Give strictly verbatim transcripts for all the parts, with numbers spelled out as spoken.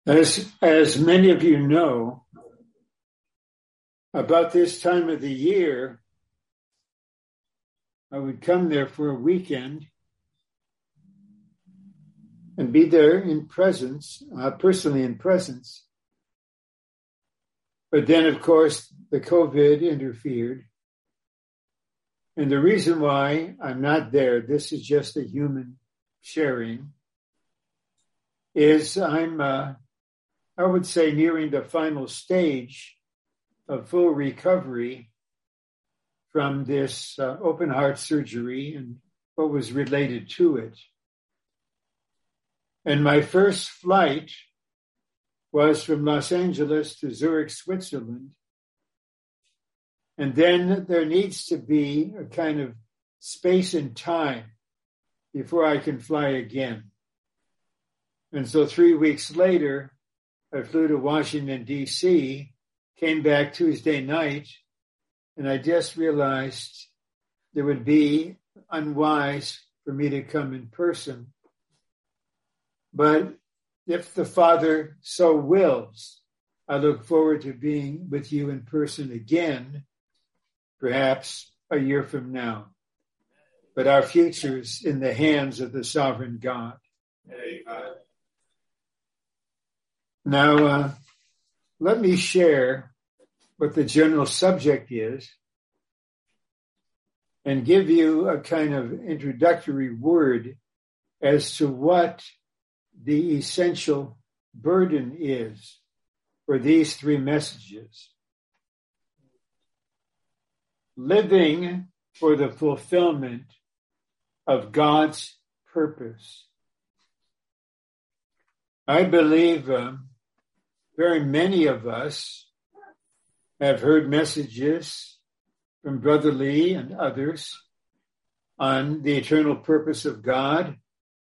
As, as many of you know, about this time of the year, I would come there for a weekend and be there in presence, uh, personally in presence. But then, of course, the COVID interfered. And the reason why I'm not there, this is just a human sharing, is I'm, uh, I would say, nearing the final stage of full recovery from this uh, open heart surgery and what was related to it. And my first flight was from Los Angeles to Zurich, Switzerland. And then there needs to be a kind of space and time before I can fly again. And so three weeks later, I flew to Washington, D C, came back Tuesday night, and I just realized it would be unwise for me to come in person. But if the Father so wills, I look forward to being with you in person again, perhaps a year from now. But our future's in the hands of the sovereign God. Amen. Now, uh, let me share what the general subject is and give you a kind of introductory word as to what the essential burden is for these three messages. Living for the fulfillment of God's purpose. I believe um, very many of us have heard messages from Brother Lee and others on the eternal purpose of God,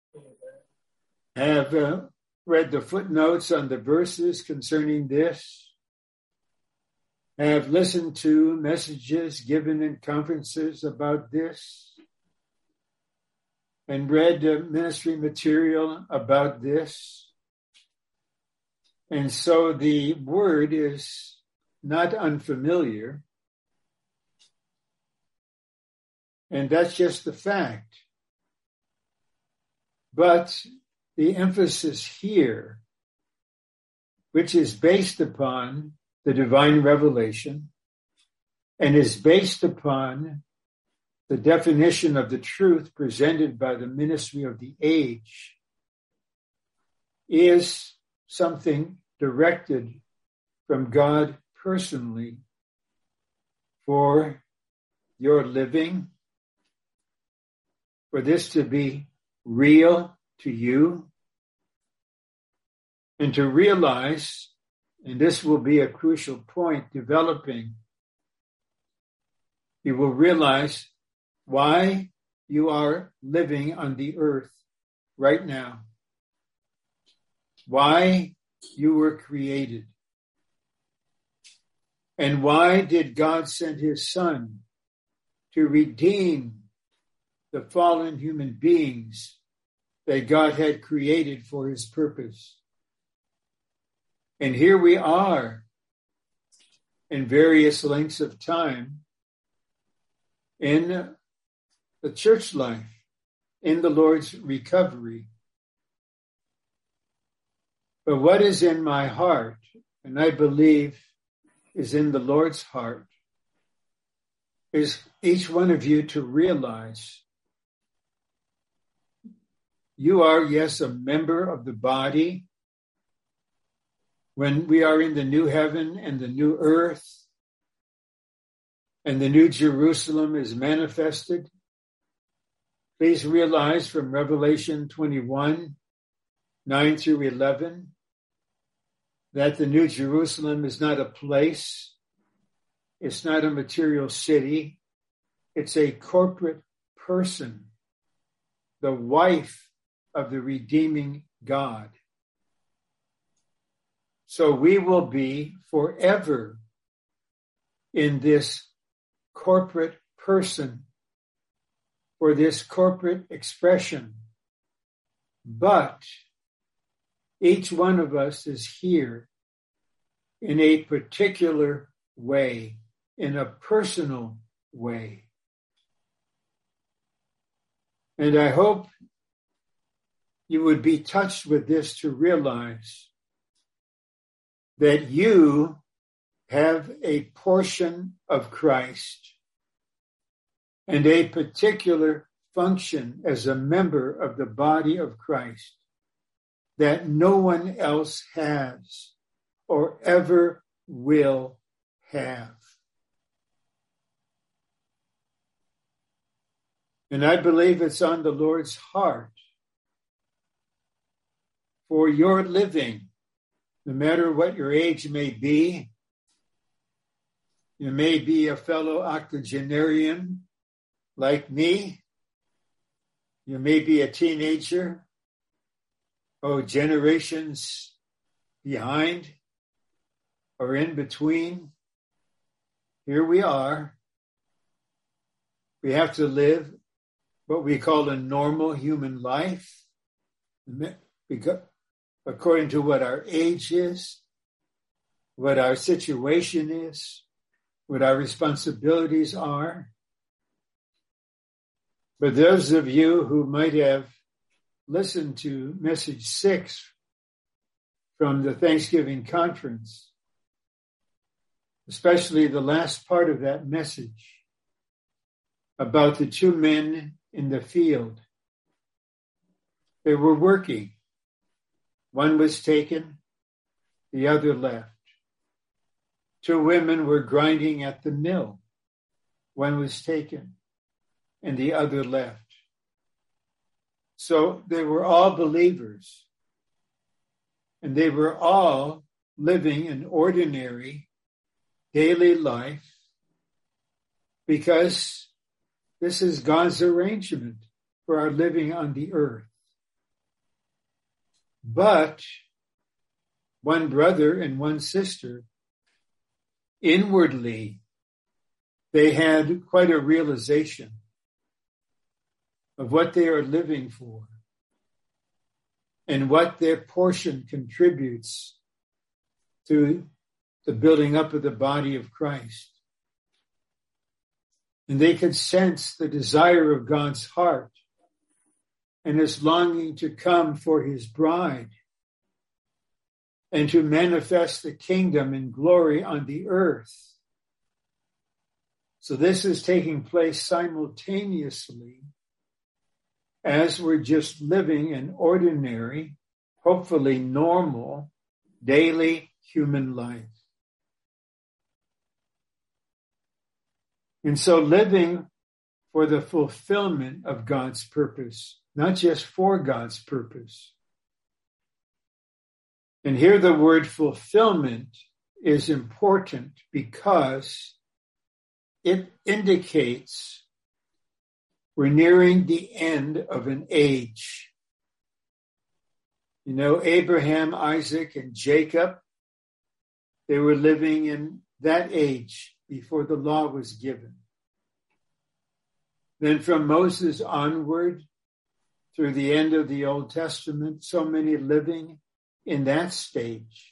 have uh, read the footnotes on the verses concerning this, have listened to messages given in conferences about this, and read uh, ministry material about this. And so the word is not unfamiliar. And that's just the fact. But the emphasis here, which is based upon the divine revelation and is based upon the definition of the truth presented by the ministry of the age, is something directed from God personally for your living, for this to be real to you, and to realize, and this will be a crucial point developing, you will realize why you are living on the earth right now, why you were created, and why did God send his Son to redeem the fallen human beings that God had created for his purpose. And here we are in various lengths of time in the church life, in the Lord's recovery. But what is in my heart, and I believe is in the Lord's heart, is each one of you to realize you are, yes, a member of the body. When we are in the new heaven and the new earth, and the new Jerusalem is manifested, please realize from Revelation twenty-one, nine through eleven, that the new Jerusalem is not a place, it's not a material city, it's a corporate person, the wife of the redeeming God. So we will be forever in this corporate person, for this corporate expression. But Each one of us is here in a particular way, in a personal way. And I hope you would be touched with this to realize that you have a portion of Christ and a particular function as a member of the body of Christ that no one else has or ever will have. And I believe it's on the Lord's heart for your living, no matter what your age may be. You may be a fellow octogenarian like me. You may be a teenager, oh, generations behind or in between. Here we are. We have to live what we call a normal human life, according to what our age is, what our situation is, what our responsibilities are. But those of you who might have listened to message six from the Thanksgiving conference, especially the last part of that message about the two men in the field. They were working. One was taken, the other left. Two women were grinding at the mill. One was taken, and the other left. So they were all believers, and they were all living an ordinary daily life because this is God's arrangement for our living on the earth. But one brother and one sister, inwardly, they had quite a realization of what they are living for and what their portion contributes to the building up of the body of Christ. And they could sense the desire of God's heart and his longing to come for his bride and to manifest the kingdom in glory on the earth. So this is taking place simultaneously as we're just living an ordinary, hopefully normal, daily human life. And so living for the fulfillment of God's purpose, not just for God's purpose. And here the word fulfillment is important because it indicates we're nearing the end of an age. You know, Abraham, Isaac, and Jacob, they were living in that age before the law was given. Then from Moses onward, through the end of the Old Testament, so many living in that stage.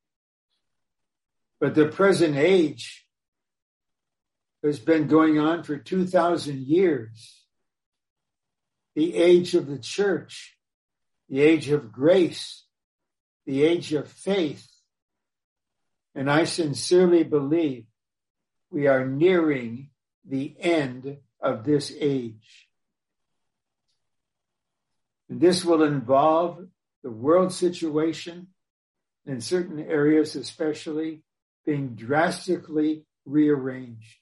But the present age has been going on for two thousand years. The age of the church, the age of grace, the age of faith. And I sincerely believe we are nearing the end of this age. And this will involve the world situation in certain areas, especially being drastically rearranged.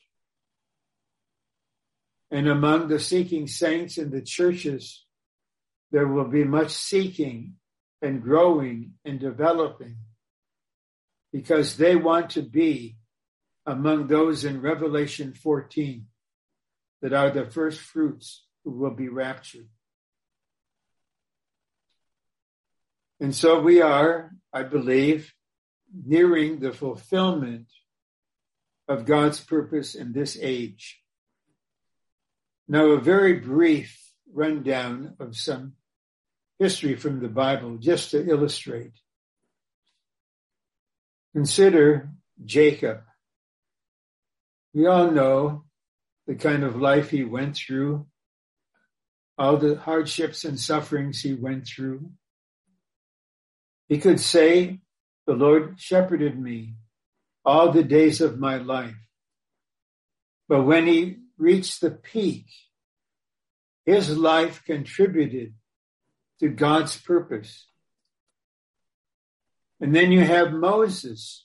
And among the seeking saints in the churches, there will be much seeking and growing and developing because they want to be among those in Revelation fourteen that are the first fruits who will be raptured. And so we are, I believe, nearing the fulfillment of God's purpose in this age. Now, a very brief rundown of some history from the Bible just to illustrate. Consider Jacob. We all know the kind of life he went through, all the hardships and sufferings he went through. He could say, the Lord shepherded me all the days of my life. But when he reached the peak, his life contributed to God's purpose. And then you have Moses.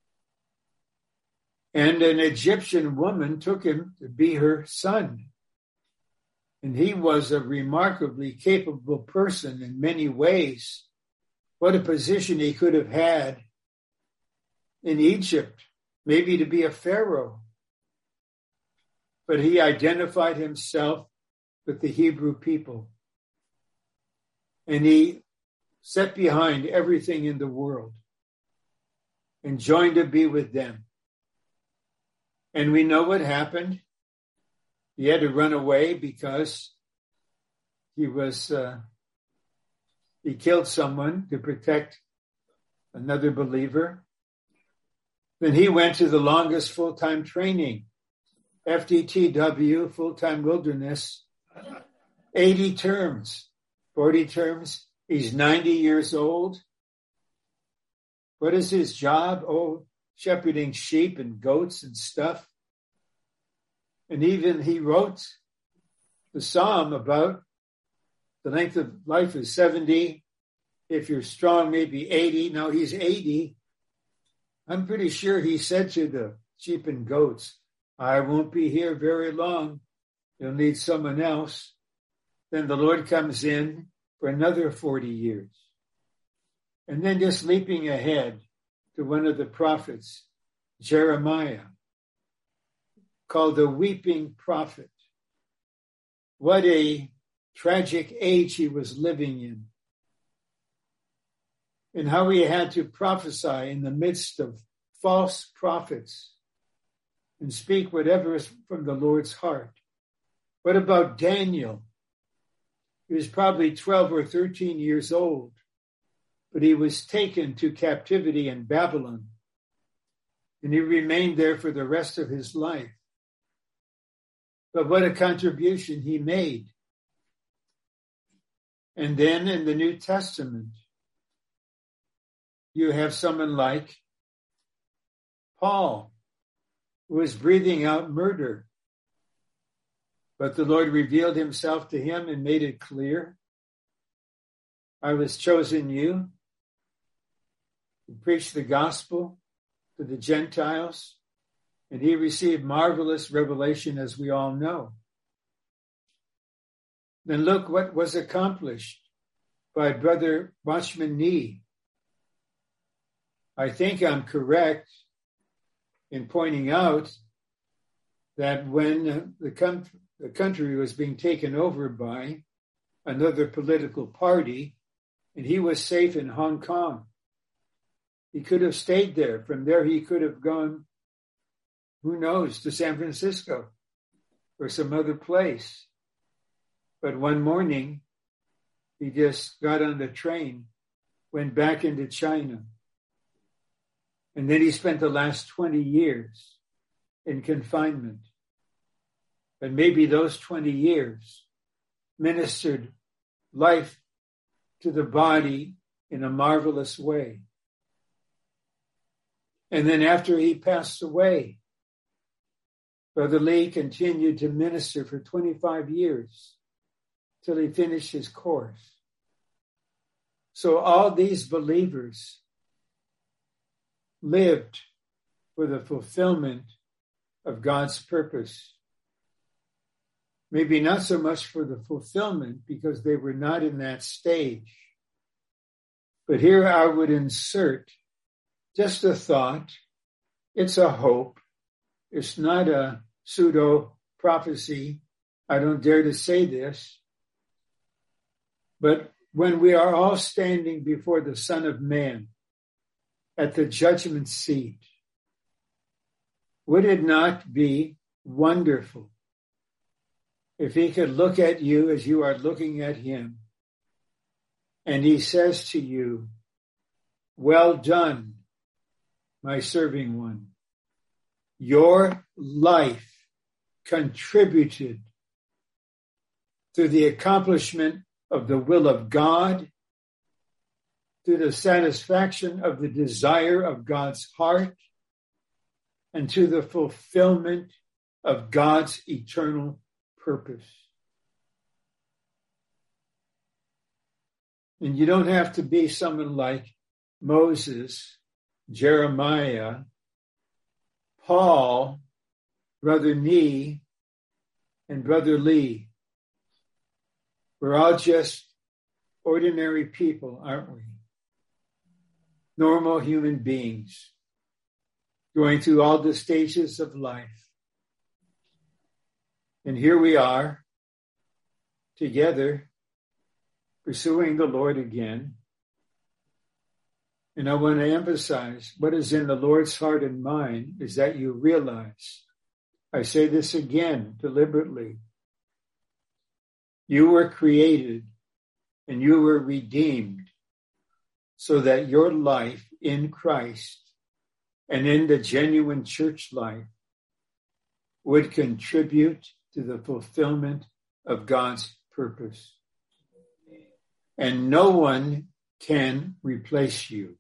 And an Egyptian woman took him to be her son. And he was a remarkably capable person in many ways. What a position he could have had in Egypt, maybe to be a pharaoh. But he identified himself with the Hebrew people. And he set behind everything in the world and joined to be with them. And we know what happened. He had to run away because he was, uh, he killed someone to protect another believer. Then he went to the longest full-time training, F D T W, full-time wilderness, eighty terms, forty terms. He's ninety years old. What is his job? Oh, shepherding sheep and goats and stuff. And even he wrote the psalm about the length of life is seventy. If you're strong, maybe eighty. Now he's eighty. I'm pretty sure he said to the sheep and goats, I won't be here very long. You'll need someone else. Then the Lord comes in for another forty years. And then just leaping ahead to one of the prophets, Jeremiah, called the weeping prophet. What a tragic age he was living in. And how he had to prophesy in the midst of false prophets and speak whatever is from the Lord's heart. What about Daniel? He was probably twelve or thirteen years old, but he was taken to captivity in Babylon, and he remained there for the rest of his life. But what a contribution he made. And then in the New Testament, you have someone like Paul, who was breathing out murder. But the Lord revealed himself to him and made it clear. I was chosen you to preach the gospel to the Gentiles. And he received marvelous revelation, as we all know. Then look what was accomplished by Brother Watchman Nee. I think I'm correct in pointing out that when the country, the country was being taken over by another political party, and he was safe in Hong Kong, he could have stayed there. From there, he could have gone, who knows, to San Francisco or some other place. But one morning, he just got on the train, went back into China. And then he spent the last twenty years in confinement. And maybe those twenty years ministered life to the body in a marvelous way. And then after he passed away, Brother Lee continued to minister for twenty-five years till he finished his course. So all these believers lived for the fulfillment of God's purpose. Maybe not so much for the fulfillment because they were not in that stage. But here I would insert just a thought. It's a hope. It's not a pseudo prophecy. I don't dare to say this. But when we are all standing before the Son of Man at the judgment seat, would it not be wonderful if he could look at you as you are looking at him And he says to you, well done, my serving one. Your life contributed to the accomplishment of the will of God, to the satisfaction of the desire of God's heart, and to the fulfillment of God's eternal purpose. And you don't have to be someone like Moses, Jeremiah, Paul, Brother Nee, and Brother Lee. We're all just ordinary people, aren't we? Normal human beings going through all the stages of life. And here we are together pursuing the Lord again. And I want to emphasize what is in the Lord's heart and mind is that you realize, I say this again deliberately, you were created and you were redeemed so that your life in Christ and in the genuine church life would contribute to the fulfillment of God's purpose. And no one can replace you.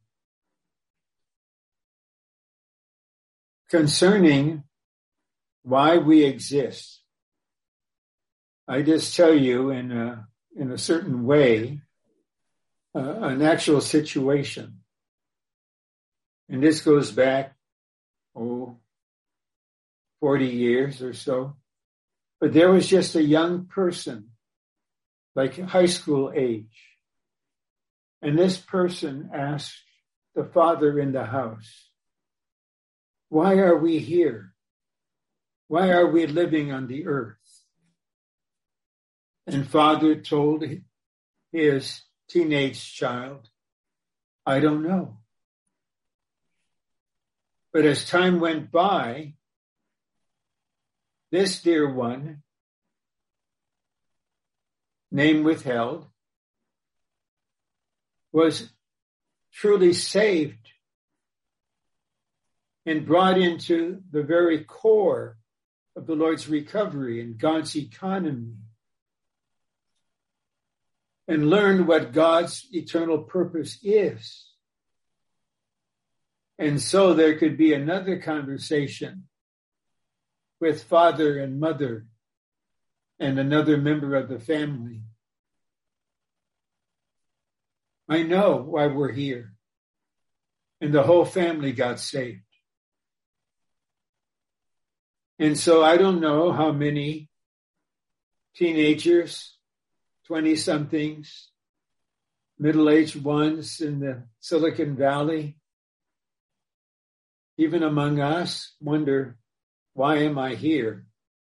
Concerning why we exist, I just tell you in a, in a certain way, uh, an actual situation. And this goes back, oh, forty years or so. But there was just a young person, like high school age. And this person asked the father in the house, why are we here? Why are we living on the earth? And father told his teenage child, I don't know. But as time went by, this dear one, name withheld, was truly saved and brought into the very core of the Lord's recovery and God's economy, and learned what God's eternal purpose is. And so there could be another conversation with father and mother and another member of the family. I know why we're here. And the whole family got saved. And so I don't know how many teenagers, twenty-somethings, middle-aged ones in the Silicon Valley, even among us, wonder, why am I here?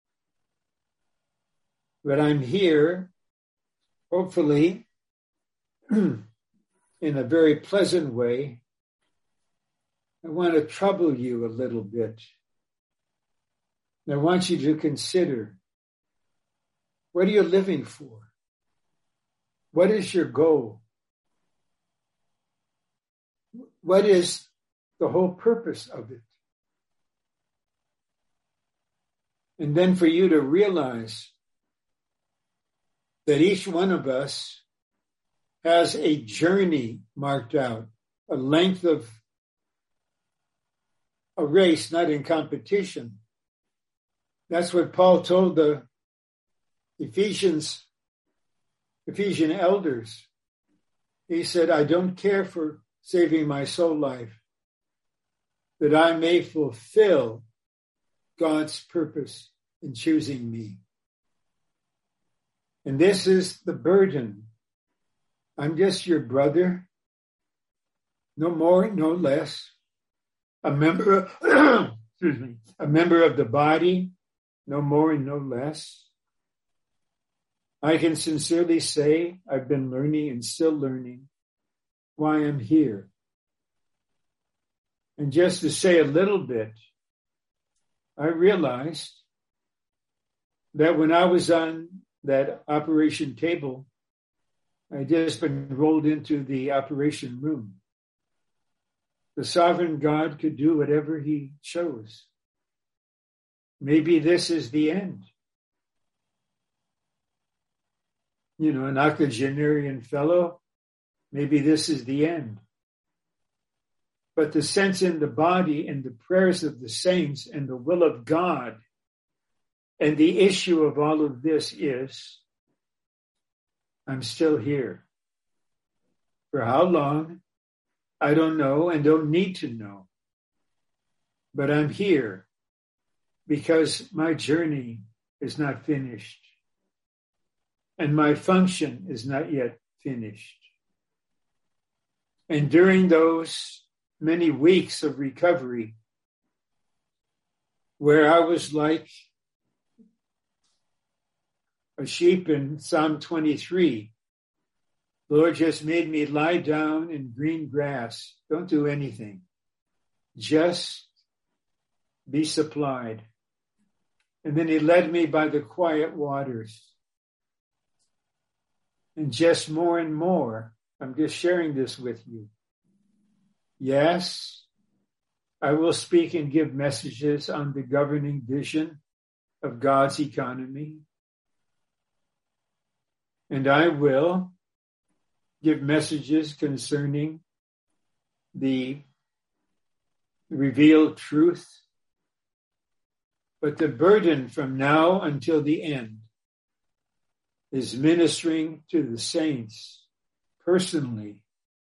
But I'm here, hopefully, in a very pleasant way. I want to trouble you a little bit. And I want you to consider, what are you living for? What is your goal? What is the whole purpose of it? And then for you to realize that each one of us has a journey marked out, a length of a race, not in competition. That's what Paul told the Ephesians, Ephesian elders. He said, I don't care for saving my soul life, that I may fulfill God's purpose in choosing me. And this is the burden. I'm just your brother, no more, no less, a member of, excuse me, a member of the body, no more and no less. I can sincerely say I've been learning and still learning why I'm here. And just to say a little bit, I realized that when I was on that operation table I just been rolled into the operation room. The sovereign God could do whatever he chose. Maybe this is the end. You know, an octogenarian fellow, maybe this is the end. But the sense in the body and the prayers of the saints and the will of God and the issue of all of this is, I'm still here. For how long? I don't know and don't need to know. But I'm here because my journey is not finished. And my function is not yet finished. And during those many weeks of recovery, where I was like a sheep in Psalm twenty-three, the Lord just made me lie down in green grass. Don't do anything. Just be supplied. And then he led me by the quiet waters. And just more and more, I'm just sharing this with you. Yes, I will speak and give messages on the governing vision of God's economy. And I will give messages concerning the revealed truth. But the burden from now until the end is ministering to the saints personally.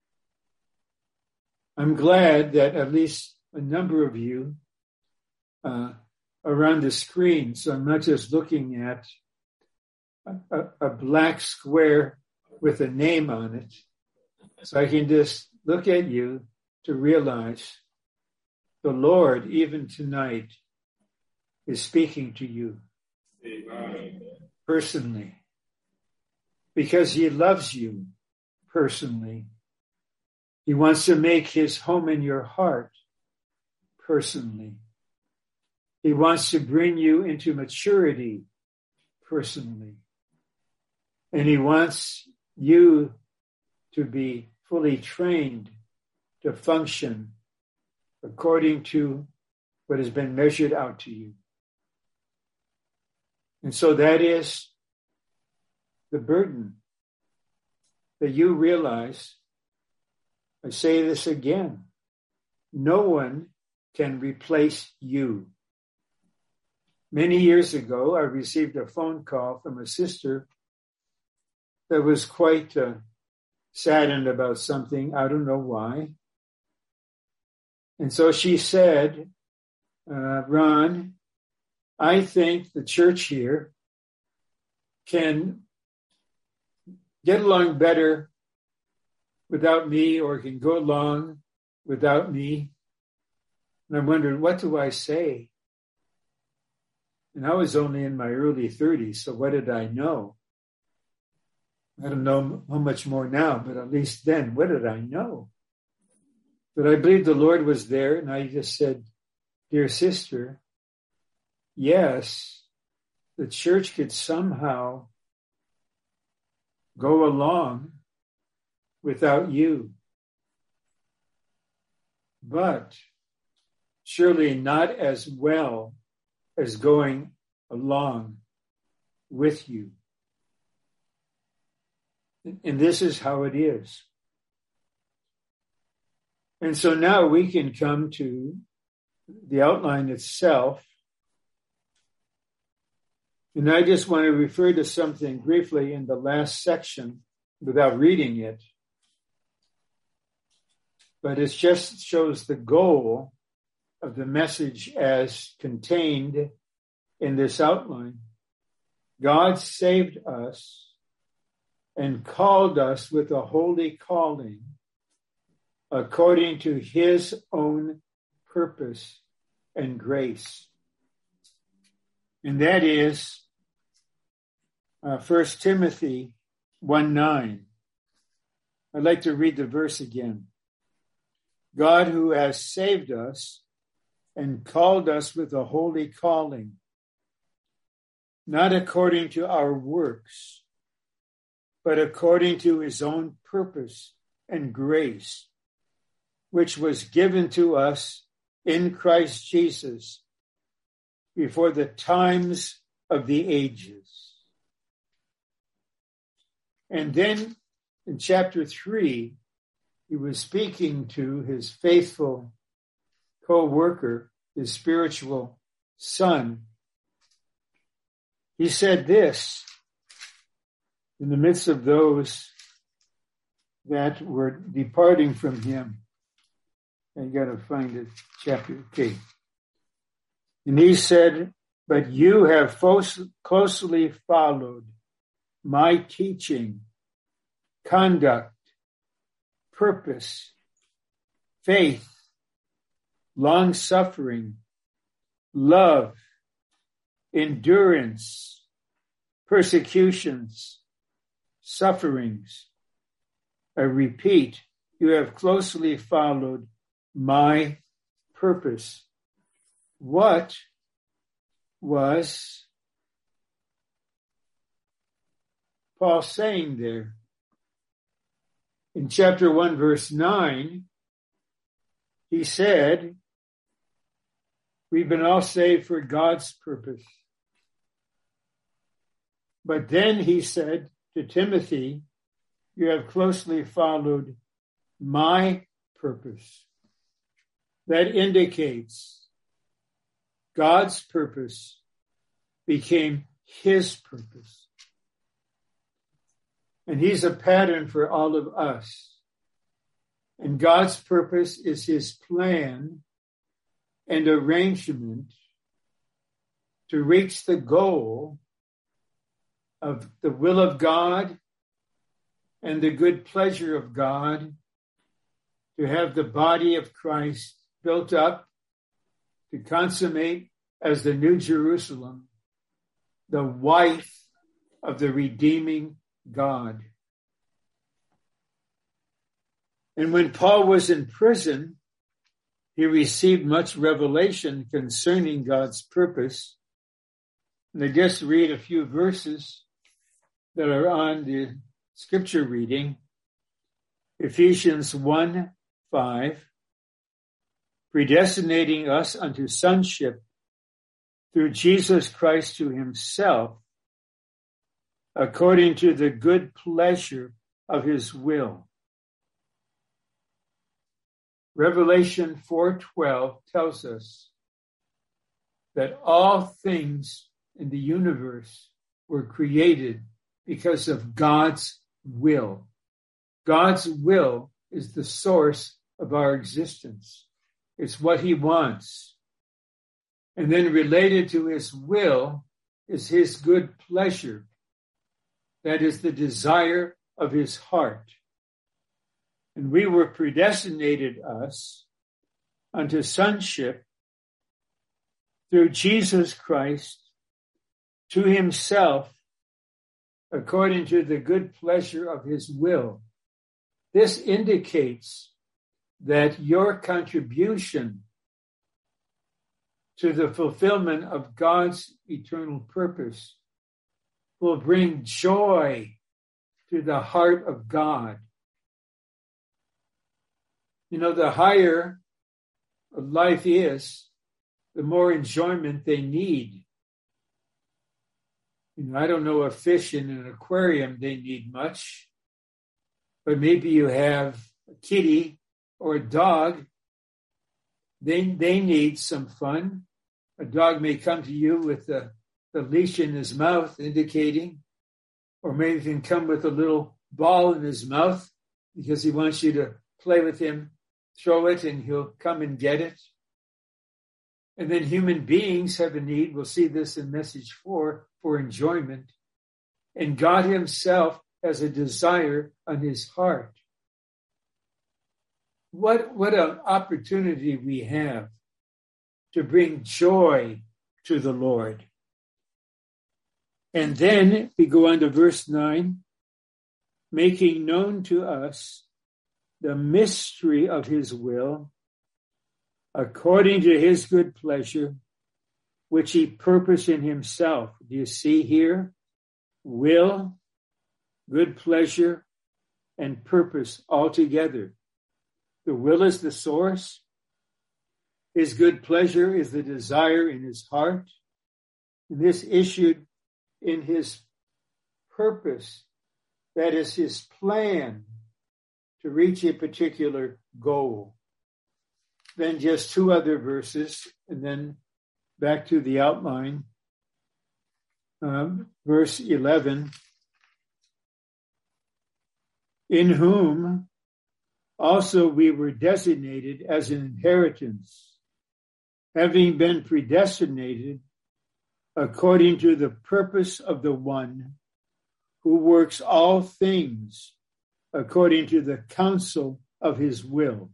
I'm glad that at least a number of you uh, are on the screen, so I'm not just looking at a, a, a black square with a name on it. So I can just look at you to realize the Lord, even tonight, is speaking to you. Amen. Personally. Because he loves you personally. He wants to make his home in your heart personally. He wants to bring you into maturity personally. And he wants you to be fully trained to function according to what has been measured out to you. And so that is the burden that you realize. I say this again. No one can replace you. Many years ago, I received a phone call from a sister that was quite uh, saddened about something. I don't know why. And so she said, uh, Ron, I think the church here can get along better without me, or can go along without me. And I'm wondering, what do I say? And I was only in my early thirties, so what did I know? I don't know how much more now, but at least then, what did I know? But I believe the Lord was there, and I just said, dear sister, yes, the church could somehow go along without you, but surely not as well as going along with you. And this is how it is. And so now we can come to the outline itself. And I just want to refer to something briefly in the last section without reading it. But it just shows the goal of the message as contained in this outline. God saved us and called us with a holy calling according to his own purpose and grace. And that is uh, First Timothy one nine. I'd like to read the verse again. God, who has saved us and called us with a holy calling, not according to our works, but according to his own purpose and grace, which was given to us in Christ Jesus before the times of the ages. And then in chapter three, he was speaking to his faithful co-worker, his spiritual son. He said this in the midst of those that were departing from him. I got to find it, chapter eight. And he said, but you have closely followed my teaching, conduct, purpose, faith, long-suffering, love, endurance, persecutions, sufferings. I repeat, you have closely followed my purpose. What was Paul saying there? In chapter one, verse nine, he said, we've been all saved for God's purpose. But then he said to Timothy, you have closely followed my purpose. That indicates God's purpose became his purpose. And he's a pattern for all of us. And God's purpose is his plan and arrangement to reach the goal of the will of God and the good pleasure of God to have the body of Christ built up to consummate as the New Jerusalem, the wife of the redeeming God. And when Paul was in prison, he received much revelation concerning God's purpose. And I just read a few verses that are on the scripture reading. Ephesians one five, predestinating us unto sonship through Jesus Christ to himself, according to the good pleasure of his will. Revelation four twelve tells us that all things in the universe were created because of God's will. God's will is the source of our existence. It's what he wants. And then related to his will is his good pleasure. That is the desire of his heart. And we were predestinated us unto sonship through Jesus Christ to himself, according to the good pleasure of his will. This indicates that your contribution to the fulfillment of God's eternal purpose will bring joy to the heart of God. You know, the higher life is, the more enjoyment they need. You know, I don't know a fish in an aquarium, they need much. But maybe you have a kitty or a dog. They, they need some fun. A dog may come to you with the, the leash in his mouth, indicating, or maybe he can come with a little ball in his mouth because he wants you to play with him, throw it, and he'll come and get it. And then human beings have a need, we'll see this in message four, for enjoyment. And God himself has a desire on his heart. What, what an opportunity we have to bring joy to the Lord. And then we go on to verse nine, making known to us the mystery of his will, according to his good pleasure, which he purposed in himself. Do you see here? Will good pleasure, and purpose altogether. The will is the source. His good pleasure is the desire in his heart. And this issued in his purpose, that is his plan to reach a particular goal. Then just two other verses, and then back to the outline. Um, verse eleven. In whom also we were designated as an inheritance, having been predestinated according to the purpose of the one who works all things according to the counsel of his will.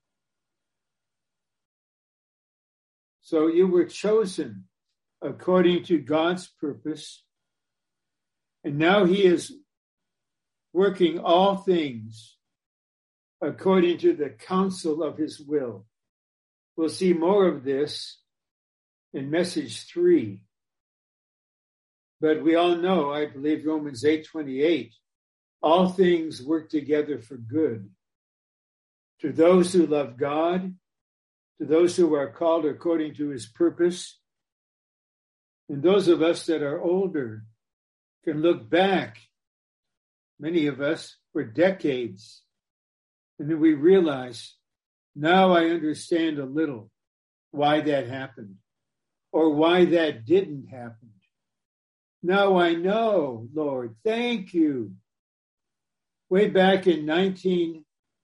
So you were chosen according to God's purpose, and now he is working all things according to the counsel of his will. We'll see more of this in message three. But we all know, I believe, Romans eight twenty-eight, all things work together for good to those who love God, to those who are called according to his purpose. And those of us that are older can look back, many of us, for decades. And then we realize, now I understand a little why that happened or why that didn't happen. Now I know, Lord, thank you. Way back in nineteen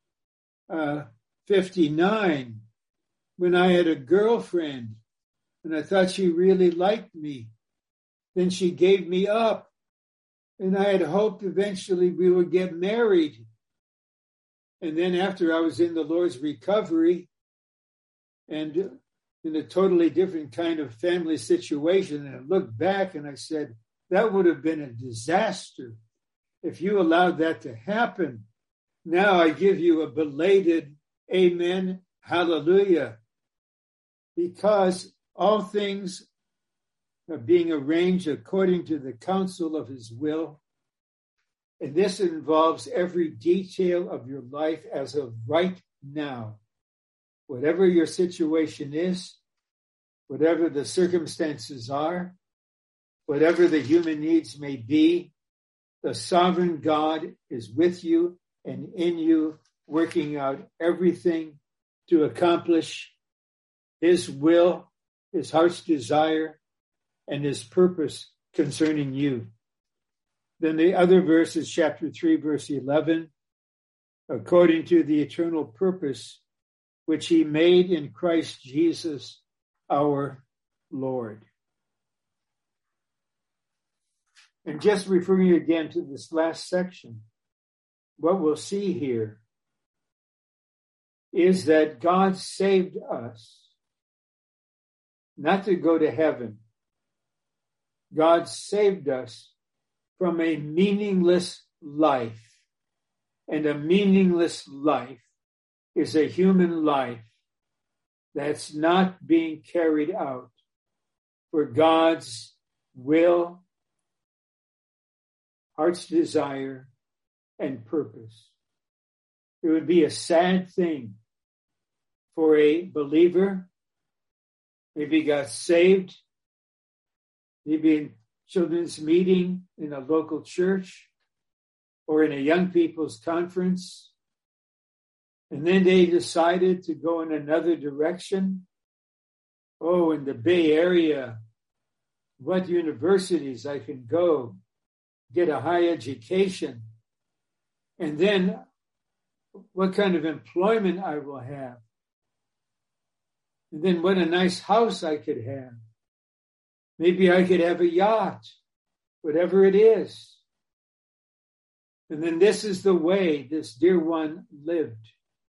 fifty-nine, when I had a girlfriend and I thought she really liked me, then she gave me up. And I had hoped eventually we would get married. And then after I was in the Lord's recovery and in a totally different kind of family situation, and I looked back and I said, that would have been a disaster if you allowed that to happen. Now I give you a belated amen, hallelujah, because all things are being arranged according to the counsel of his will. And this involves every detail of your life as of right now. Whatever your situation is, whatever the circumstances are, whatever the human needs may be, the sovereign God is with you and in you, working out everything to accomplish his will, his heart's desire, and his purpose concerning you. Then the other verse is chapter three, verse eleven, according to the eternal purpose which he made in Christ Jesus our Lord. And just referring again to this last section, what we'll see here is that God saved us not to go to heaven. God saved us from a meaningless life. And a meaningless life is a human life that's not being carried out for God's will, heart's desire, and purpose. It would be a sad thing for a believer, maybe got saved, maybe in children's meeting in a local church or in a young people's conference, and then they decided to go in another direction. Oh, in the Bay Area, what universities I can go, get a high education, and then what kind of employment I will have. And then what a nice house I could have. Maybe I could have a yacht, whatever it is. And then this is the way this dear one lived.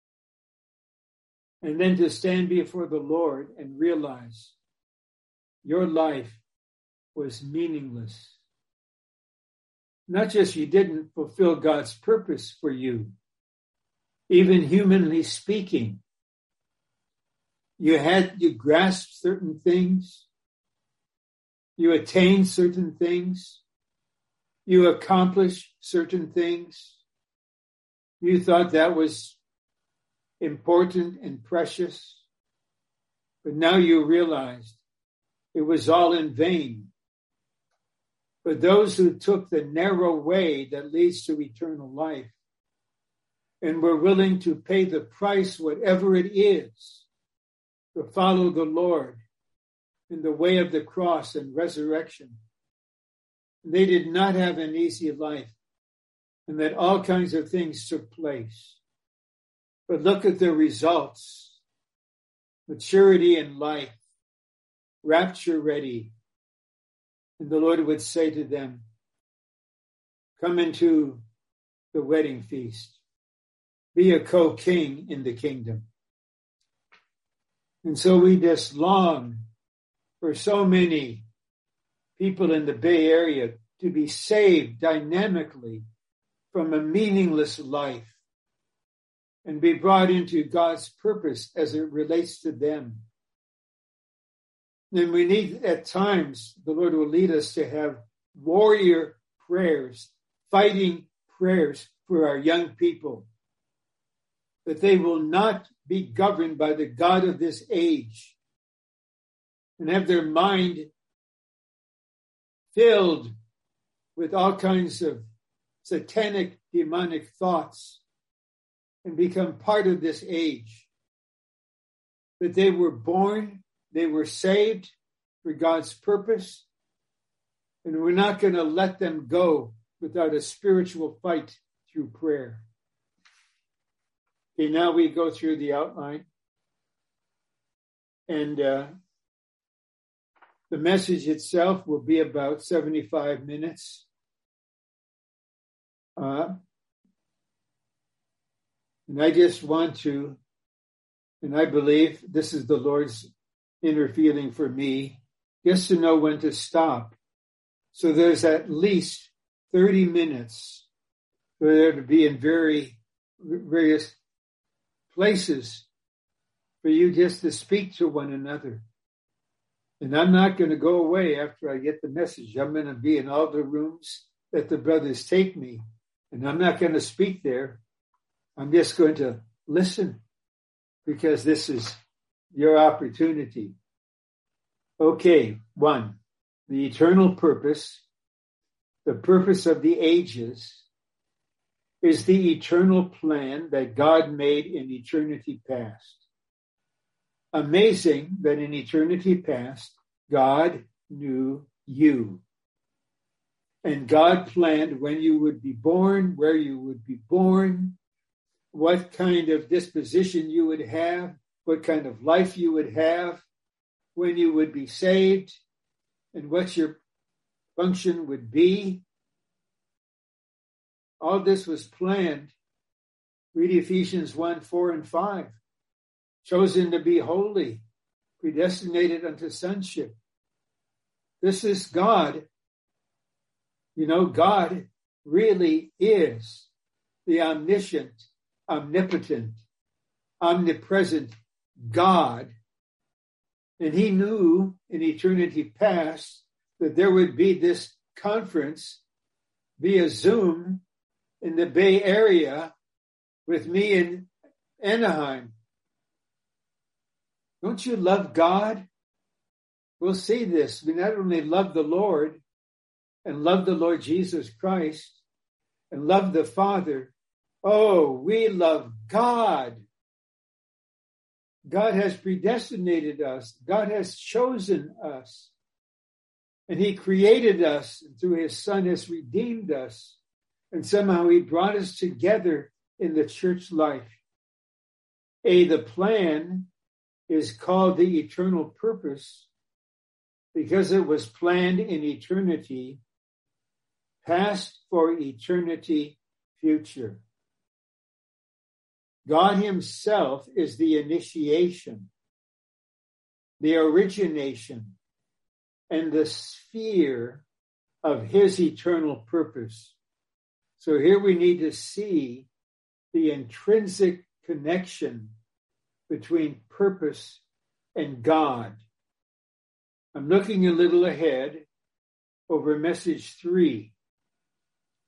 And then to stand before the Lord and realize your life was meaningless. Not just you didn't fulfill God's purpose for you, even humanly speaking. You had, you grasped certain things. You attained certain things. You accomplished certain things. You thought that was important and precious. But now you realized it was all in vain. But those who took the narrow way that leads to eternal life and were willing to pay the price, whatever it is, to follow the Lord in the way of the cross and resurrection. They did not have an easy life, and that all kinds of things took place. But look at the results. Maturity in life, rapture ready. And the Lord would say to them, come into the wedding feast. Be a co-king in the kingdom. And so we just long for so many people in the Bay Area to be saved dynamically from a meaningless life and be brought into God's purpose as it relates to them. And we need, at times, the Lord will lead us to have warrior prayers, fighting prayers for our young people, that they will not be governed by the God of this age and have their mind filled with all kinds of satanic, demonic thoughts and become part of this age. That they were born, they were saved for God's purpose, and we're not going to let them go without a spiritual fight through prayer. Okay, now we go through the outline. And uh, the message itself will be about seventy-five minutes. Uh, and I just want to, and I believe this is the Lord's inner feeling for me, just to know when to stop. So there's at least thirty minutes for there to be in very various places for you just to speak to one another. And I'm not going to go away after I get the message. I'm going to be in all the rooms that the brothers take me. And I'm not going to speak there. I'm just going to listen because this is your opportunity. Okay, one, the eternal purpose, the purpose of the ages, is the eternal plan that God made in eternity past. Amazing that in eternity past, God knew you. And God planned when you would be born, where you would be born, what kind of disposition you would have, what kind of life you would have, when you would be saved, and what your function would be. All this was planned. Read Ephesians one, four, and five. Chosen to be holy, predestinated unto sonship. This is God. You know, God really is the omniscient, omnipotent, omnipresent God. And he knew in eternity past that there would be this conference via Zoom in the Bay Area with me in Anaheim. Don't you love God? We'll see this. We not only love the Lord and love the Lord Jesus Christ and love the Father. Oh, we love God. God has predestinated us. God has chosen us. And he created us, and through his Son has redeemed us. And somehow he brought us together in the church life. A, the plan is called the eternal purpose because it was planned in eternity, past for eternity future. God himself is the initiation, the origination, and the sphere of his eternal purpose. So here we need to see the intrinsic connection between purpose and God. I'm looking a little ahead over message three.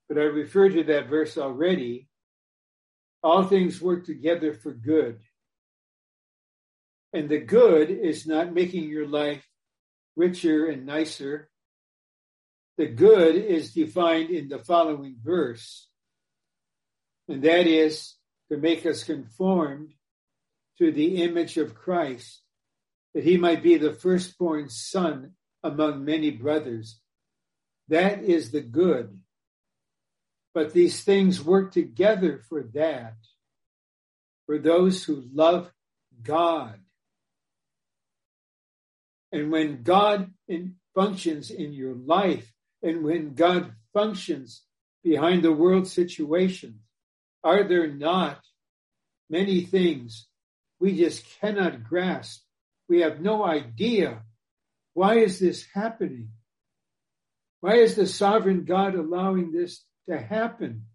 but I referred to that verse already. All things work together for good. And the good is not making your life richer and nicer. The good is defined in the following verse, and that is to make us conformed to the image of Christ, that he might be the firstborn son among many brothers. That is the good. But these things work together for that, for those who love God. And when God in, functions in your life, and when God functions behind the world situation, are there not many things we just cannot grasp? We have no idea. Why is this happening? Why is the sovereign God allowing this to happen?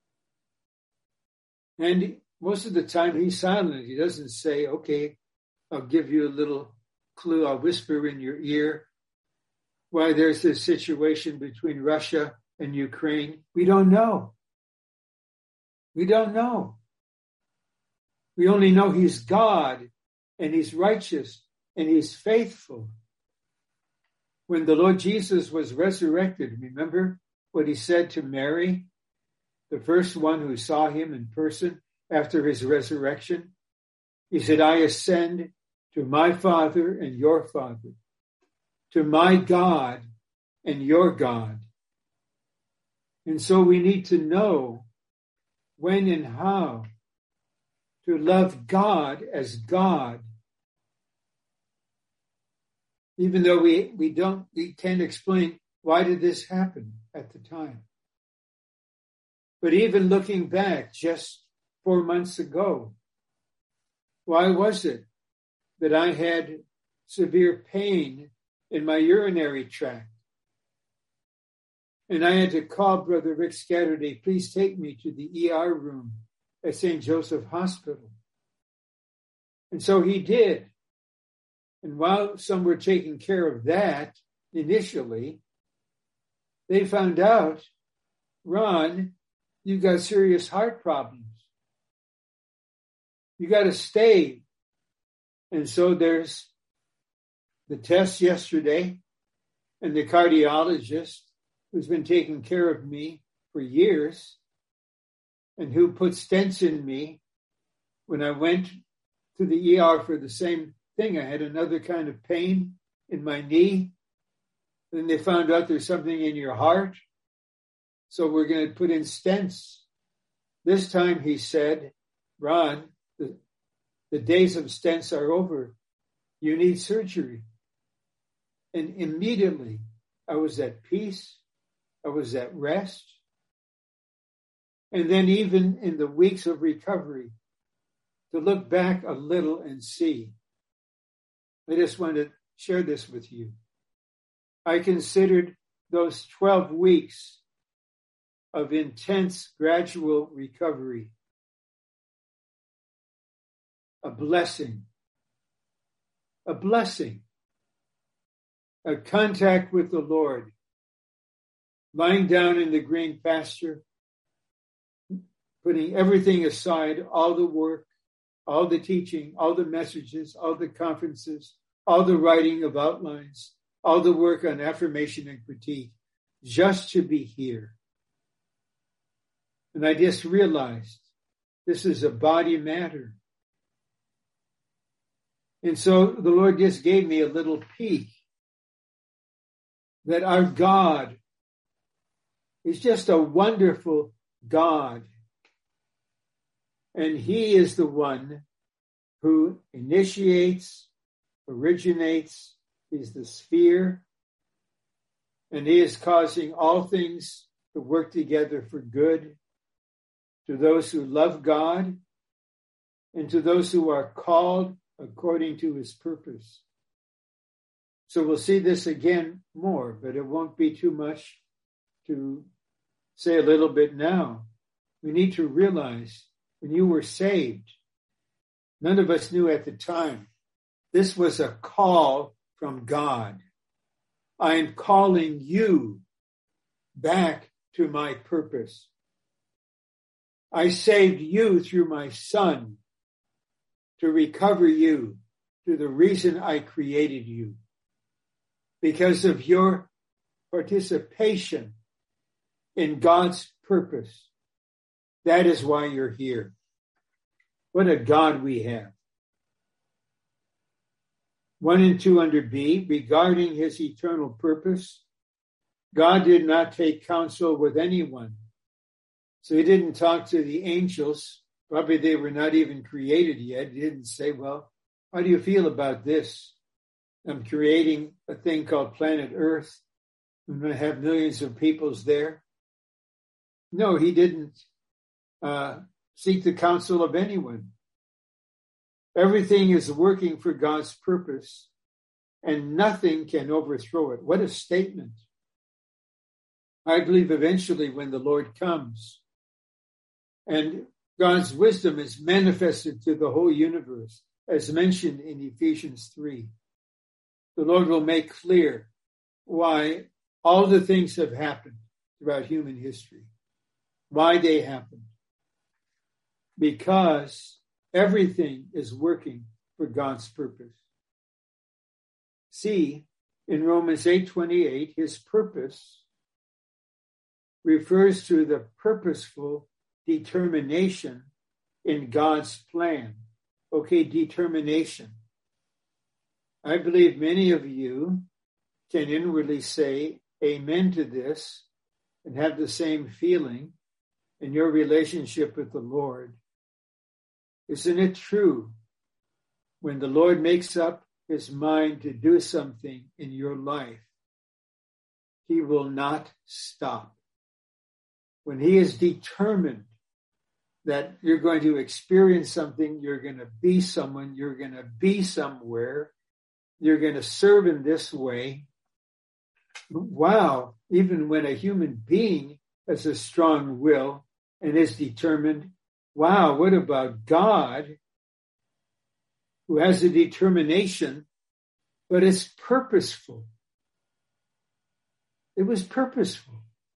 And most of the time he's silent. He doesn't say, okay, I'll give you a little clue. I'll whisper in your ear why there's this situation between Russia and Ukraine. We don't know. We don't know. We only know he's God and he's righteous and he's faithful. When the Lord Jesus was resurrected, remember what he said to Mary, the first one who saw him in person after his resurrection? He said, I ascend to my Father and your Father, to my God and your God. And so we need to know when and how to love God as God. Even though we, we don't, we can't explain why did this happen at the time. But even looking back just four months ago, why was it that I had severe pain in my urinary tract? And I had to call Brother Rick Scatterday, please take me to the E R room at Saint Joseph Hospital. And so he did. And while some were taking care of that initially, they found out, Ron, you've got serious heart problems. You got to stay. And so there's the test yesterday, and the cardiologist who's been taking care of me for years and who put stents in me when I went to the E R for the same thing. I had another kind of pain in my knee. Then they found out there's something in your heart. So we're going to put in stents. This time he said, Ron, the, the days of stents are over. You need surgery. And immediately I was at peace. I was at rest. And then even in the weeks of recovery, to look back a little and see. I just want to share this with you. I considered those twelve weeks of intense, gradual recovery a blessing. A blessing. A contact with the Lord. Lying down in the green pasture, putting everything aside, all the work, all the teaching, all the messages, all the conferences, all the writing of outlines, all the work on affirmation and critique, just to be here. And I just realized this is a body matter. And so the Lord just gave me a little peek that our God is just a wonderful God. And he is the one who initiates, originates, he's the sphere, and he is causing all things to work together for good to those who love God and to those who are called according to his purpose. So we'll see this again more, but it won't be too much to say a little bit now. We need to realize when you were saved, none of us knew at the time, this was a call from God. I am calling you back to my purpose. I saved you through my Son to recover you to the reason I created you. Because of your participation in God's purpose. That is why you're here. What a God we have. One and two under B, regarding his eternal purpose, God did not take counsel with anyone. So he didn't talk to the angels. Probably they were not even created yet. He didn't say, well, how do you feel about this? I'm creating a thing called planet Earth. I'm going to have millions of peoples there. No, he didn't uh, seek the counsel of anyone. Everything is working for God's purpose, and nothing can overthrow it. What a statement. I believe eventually when the Lord comes and God's wisdom is manifested to the whole universe, as mentioned in Ephesians three, the Lord will make clear why all the things have happened throughout human history, why they happened. Because everything is working for God's purpose. See, in Romans eight twenty-eight, his purpose refers to the purposeful determination in God's plan. Okay, determination. I believe many of you can inwardly say amen to this and have the same feeling in your relationship with the Lord. Isn't it true? When the Lord makes up his mind to do something in your life, he will not stop. When he is determined that you're going to experience something, you're going to be someone, you're going to be somewhere, you're going to serve in this way. Wow, even when a human being has a strong will and is determined, wow, what about God, who has a determination, but it's purposeful? It was purposeful.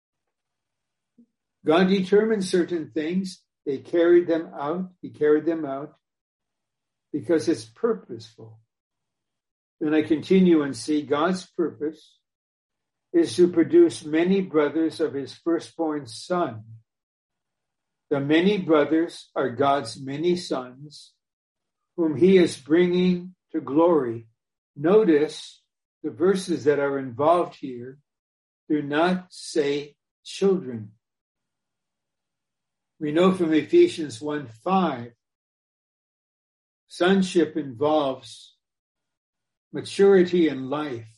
God determined certain things. They carried them out. He carried them out because it's purposeful. Then I continue and see God's purpose is to produce many brothers of his firstborn son. The many brothers are God's many sons, whom he is bringing to glory. Notice the verses that are involved here do not say children. We know from Ephesians one five, sonship involves maturity in life.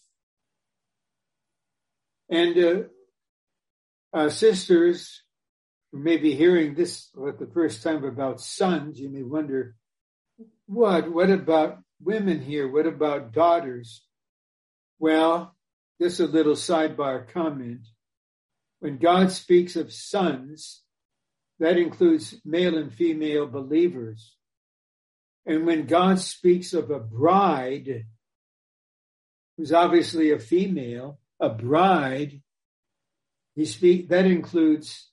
And uh, our sisters who may be hearing this for the first time about sons, you may wonder, what? What about women here? What about daughters? Well, just a little sidebar comment. When God speaks of sons, that includes male and female believers. And when God speaks of a bride, who's obviously a female, a bride, he speak that includes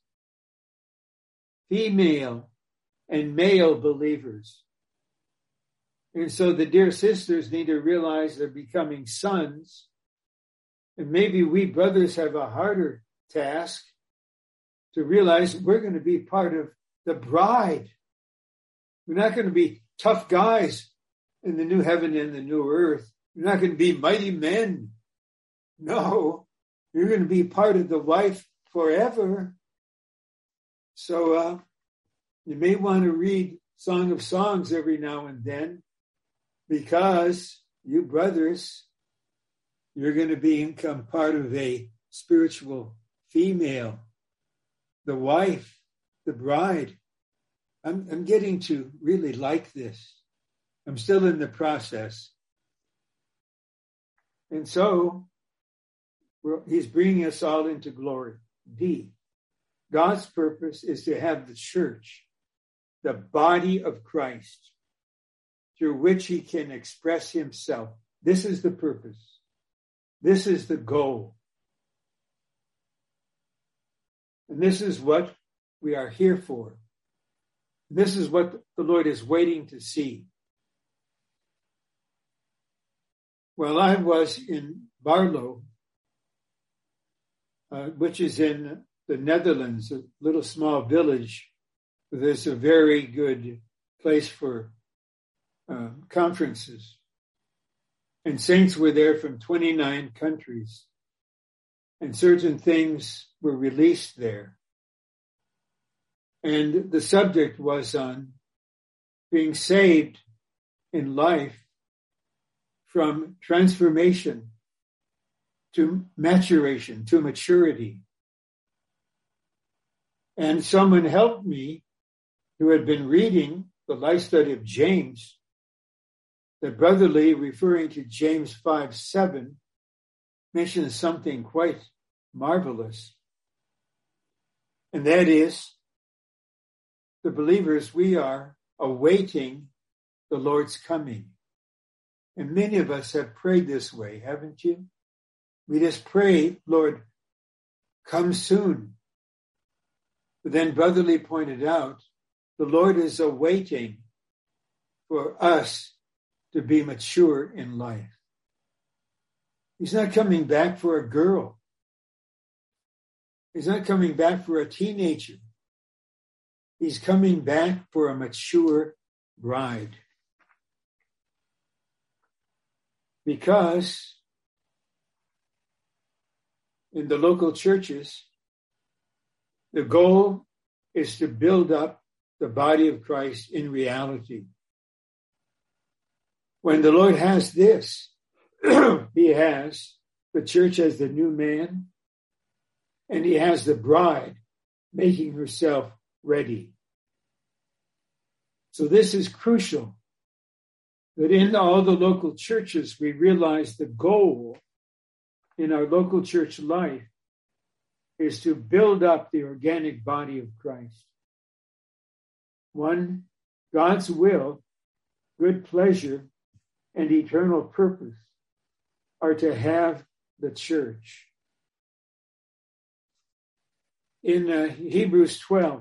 female and male believers. And so the dear sisters need to realize they're becoming sons. And maybe we brothers have a harder task to realize we're going to be part of the bride. We're not going to be tough guys in the new heaven and the new earth. We're not going to be mighty men. No, you're going to be part of the wife forever. So uh, you may want to read Song of Songs every now and then, because you brothers, you're going to become part of a spiritual female, the wife, the bride. I'm, I'm getting to really like this. I'm still in the process. And so we're, he's bringing us all into glory. D, God's purpose is to have the church, the body of Christ, through which he can express himself. This is the purpose. This is the goal. And this is what we are here for. This is what the Lord is waiting to see. Well, I was in Barlo, uh, which is in the Netherlands, a little small village. There's a very good place for uh, conferences. And saints were there from twenty-nine countries. And certain things were released there. And the subject was on being saved in life from transformation to maturation, to maturity. And someone helped me who had been reading the life study of James, that Brother Lee, referring to James five seven, mentions something quite marvelous. And that is, the believers, we are awaiting the Lord's coming. And many of us have prayed this way, haven't you? We just pray, Lord, come soon. But then Brother Lee pointed out, the Lord is awaiting for us to be mature in life. He's not coming back for a girl. He's not coming back for a teenager. He's coming back for a mature bride. Because in the local churches, the goal is to build up the body of Christ in reality. When the Lord has this, he has the church as the new man, and he has the bride making herself ready. So this is crucial, that in all the local churches, we realize the goal in our local church life is to build up the organic body of Christ. One, God's will, good pleasure, and eternal purpose are to have the church. In uh, Hebrews twelve,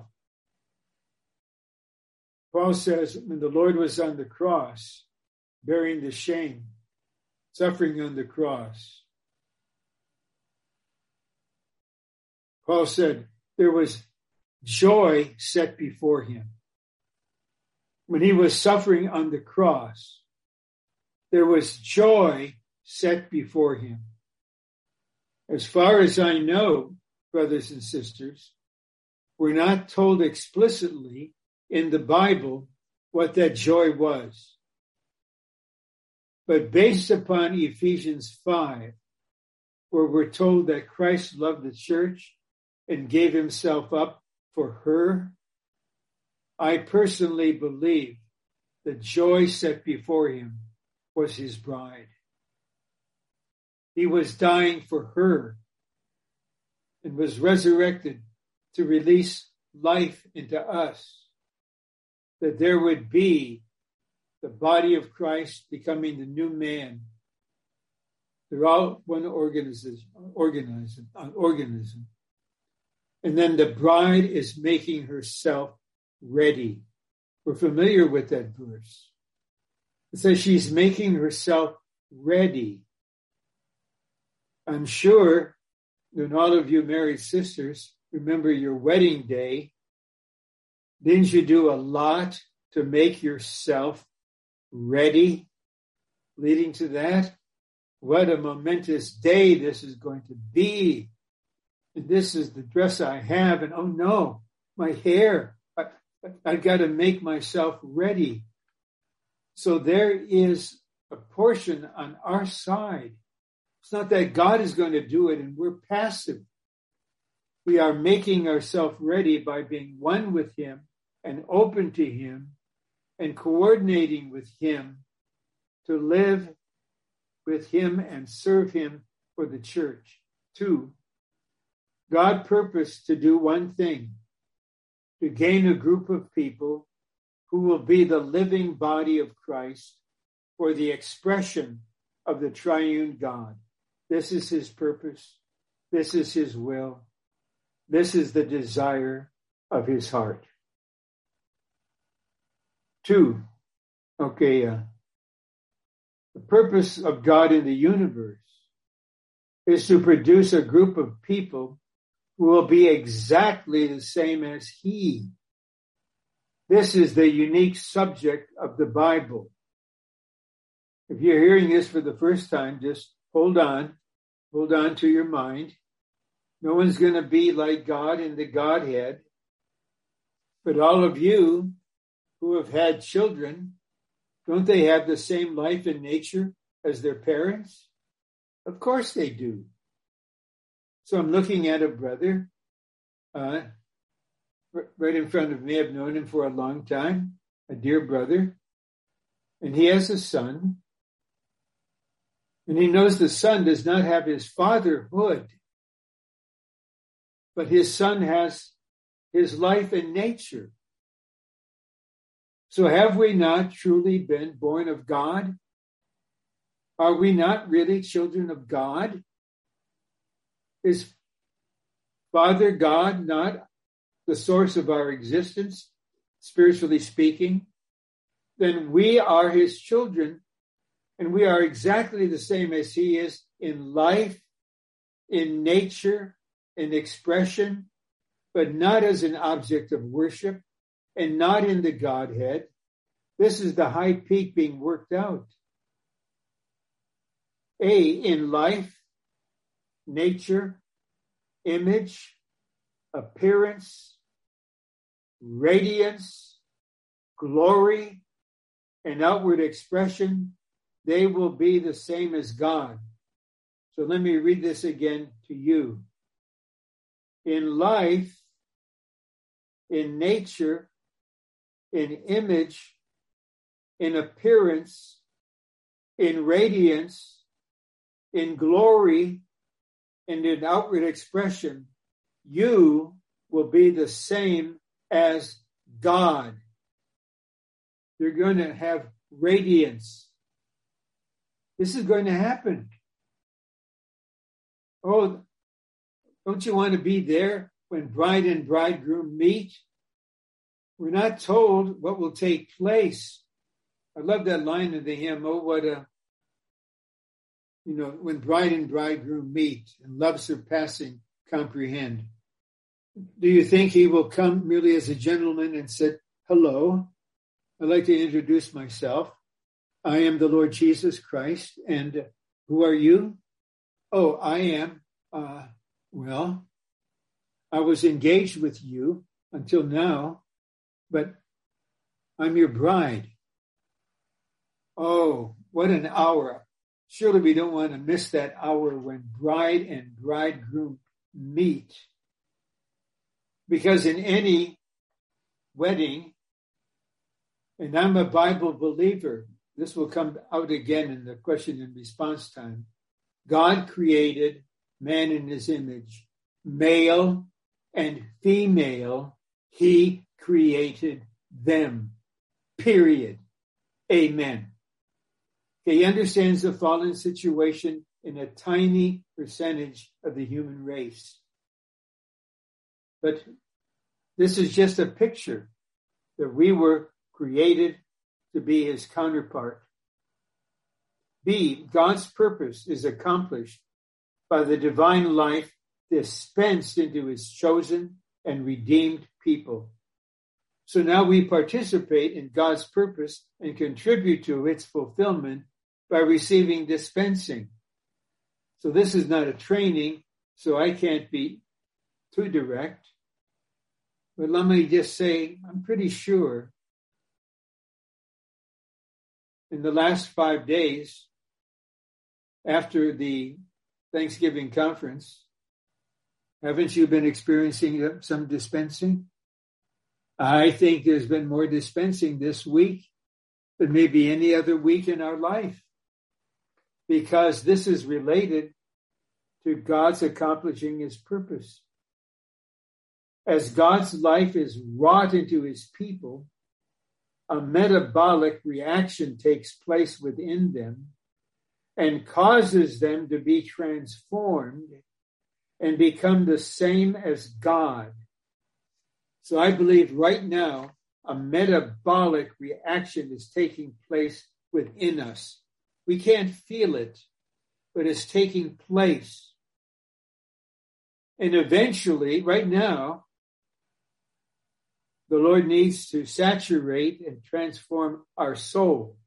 Paul says, when the Lord was on the cross, bearing the shame, suffering on the cross, Paul said there was joy set before him. When he was suffering on the cross, there was joy set before him. As far as I know, brothers and sisters, we're not told explicitly in the Bible what that joy was. But based upon Ephesians five, where we're told that Christ loved the church and gave himself up for her, I personally believe the joy set before him was his bride. He was dying for her and was resurrected to release life into us, that there would be the body of Christ becoming the new man throughout one organism, organism, organism. And then the bride is making herself ready. We're familiar with that verse. It says she's making herself ready. I'm sure that all of you married sisters remember your wedding day. Didn't you do a lot to make yourself ready? Leading to that, what a momentous day this is going to be. And this is the dress I have, and oh no, my hair. I, I got to make myself ready. So there is a portion on our side. It's not that God is going to do it and we're passive. We are making ourselves ready by being one with him and open to him and coordinating with him to live with him and serve him for the church. Two, God purposed to do one thing, to gain a group of people who will be the living body of Christ for the expression of the triune God. This is his purpose. This is his will. This is the desire of his heart. Two, okay, uh, the purpose of God in the universe is to produce a group of people who will be exactly the same as he. This is the unique subject of the Bible. If you're hearing this for the first time, just hold on. Hold on to your mind. No one's going to be like God in the Godhead. But all of you who have had children, don't they have the same life and nature as their parents? Of course they do. So I'm looking at a brother uh, right in front of me. I've known him for a long time, a dear brother. And he has a son. And he knows the son does not have his fatherhood, but his son has his life and nature. So have we not truly been born of God? Are we not really children of God? Is Father God not the source of our existence, spiritually speaking? Then we are his children, and we are exactly the same as he is in life, in nature, in expression, but not as an object of worship and not in the Godhead. This is the high peak being worked out. A, in life, nature, image, appearance, radiance, glory, and outward expression, they will be the same as God. So let me read this again to you. In life, in nature, in image, in appearance, in radiance, in glory, and in outward expression, you will be the same as God. You're going to have radiance. This is going to happen. Oh, don't you want to be there when bride and bridegroom meet? We're not told what will take place. I love that line of the hymn, oh, what a, you know, when bride and bridegroom meet and love surpassing comprehend. Do you think he will come merely as a gentleman and said, hello, I'd like to introduce myself. I am the Lord Jesus Christ. And who are you? Oh, I am, uh, well, I was engaged with you until now, but I'm your bride. Oh, what an hour. Surely we don't want to miss that hour when bride and bridegroom meet. Because in any wedding, and I'm a Bible believer, this will come out again in the question and response time. God created man in his image, male and female, he created them, period. Amen. Okay, he understands the fallen situation in a tiny percentage of the human race. But this is just a picture that we were created to be his counterpart. B, God's purpose is accomplished by the divine life dispensed into his chosen and redeemed people. So now we participate in God's purpose and contribute to its fulfillment by receiving dispensing. So this is not a training, so I can't be too direct. But let me just say, I'm pretty sure in the last five days after the Thanksgiving conference, haven't you been experiencing some dispensing? I think there's been more dispensing this week than maybe any other week in our life, because this is related to God's accomplishing his purpose. As God's life is wrought into his people, a metabolic reaction takes place within them and causes them to be transformed and become the same as God. So I believe right now a metabolic reaction is taking place within us. We can't feel it, but it's taking place. And eventually, right now, the Lord needs to saturate and transform our soul.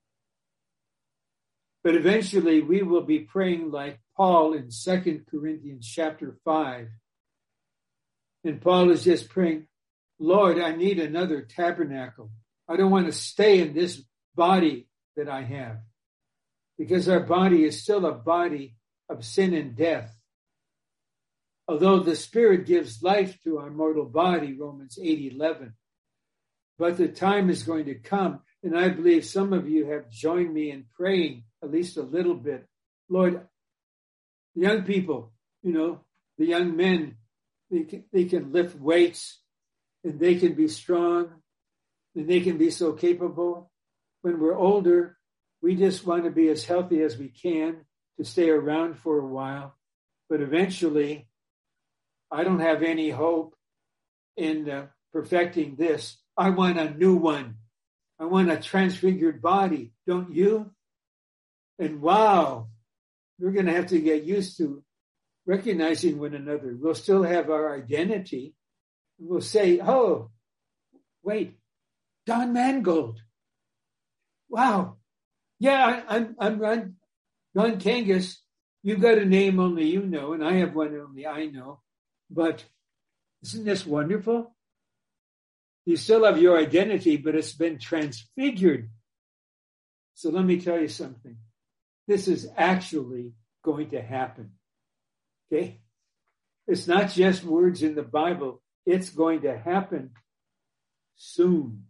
But eventually we will be praying like Paul in Second Corinthians chapter five. And Paul is just praying, Lord, I need another tabernacle. I don't want to stay in this body that I have, because our body is still a body of sin and death. Although the Spirit gives life to our mortal body, Romans eight eleven. But the time is going to come, and I believe some of you have joined me in praying at least a little bit. Lord, the young people, you know, the young men, they can, they can lift weights, and they can be strong, and they can be so capable. When we're older, we just want to be as healthy as we can to stay around for a while. But eventually, I don't have any hope in uh, perfecting this. I want a new one. I want a transfigured body. Don't you? And wow, we're going to have to get used to recognizing one another. We'll still have our identity. We'll say, oh, wait, Don Mangold. Wow. Yeah, I, I'm, I'm Ron, Ron Kangas. You've got a name only you know, and I have one only I know. But isn't this wonderful? You still have your identity, but it's been transfigured. So let me tell you something. This is actually going to happen. Okay? It's not just words in the Bible. It's going to happen soon.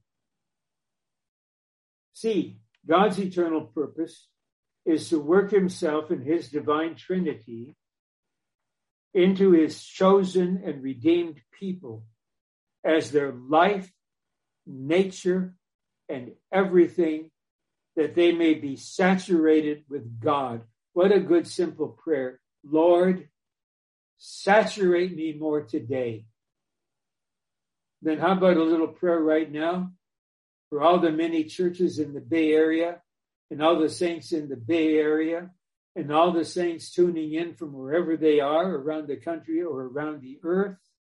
See, God's eternal purpose is to work himself in his divine Trinity into his chosen and redeemed people as their life, nature, and everything, that they may be saturated with God. What a good, simple prayer. Lord, saturate me more today. Then how about a little prayer right now for all the many churches in the Bay Area and all the saints in the Bay Area and all the saints tuning in from wherever they are around the country or around the earth?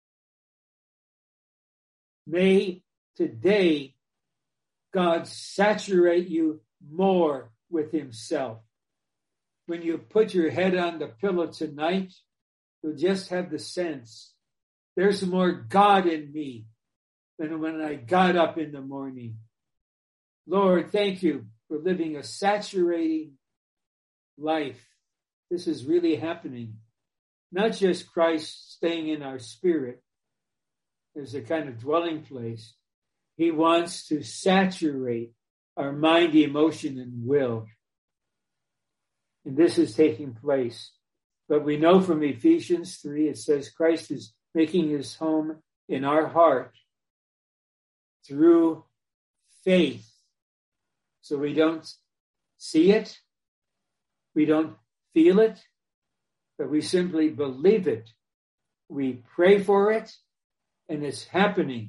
May today God saturate you more with himself. When you put your head on the pillow tonight, you'll just have the sense, there's more God in me than when I got up in the morning. Lord, thank you for living a saturating life. This is really happening. Not just Christ staying in our spirit as a kind of dwelling place. He wants to saturate our mind, emotion, and will. And this is taking place. But we know from Ephesians three, it says Christ is making his home in our heart through faith. So we don't see it, we don't feel it, but we simply believe it. We pray for it, and it's happening.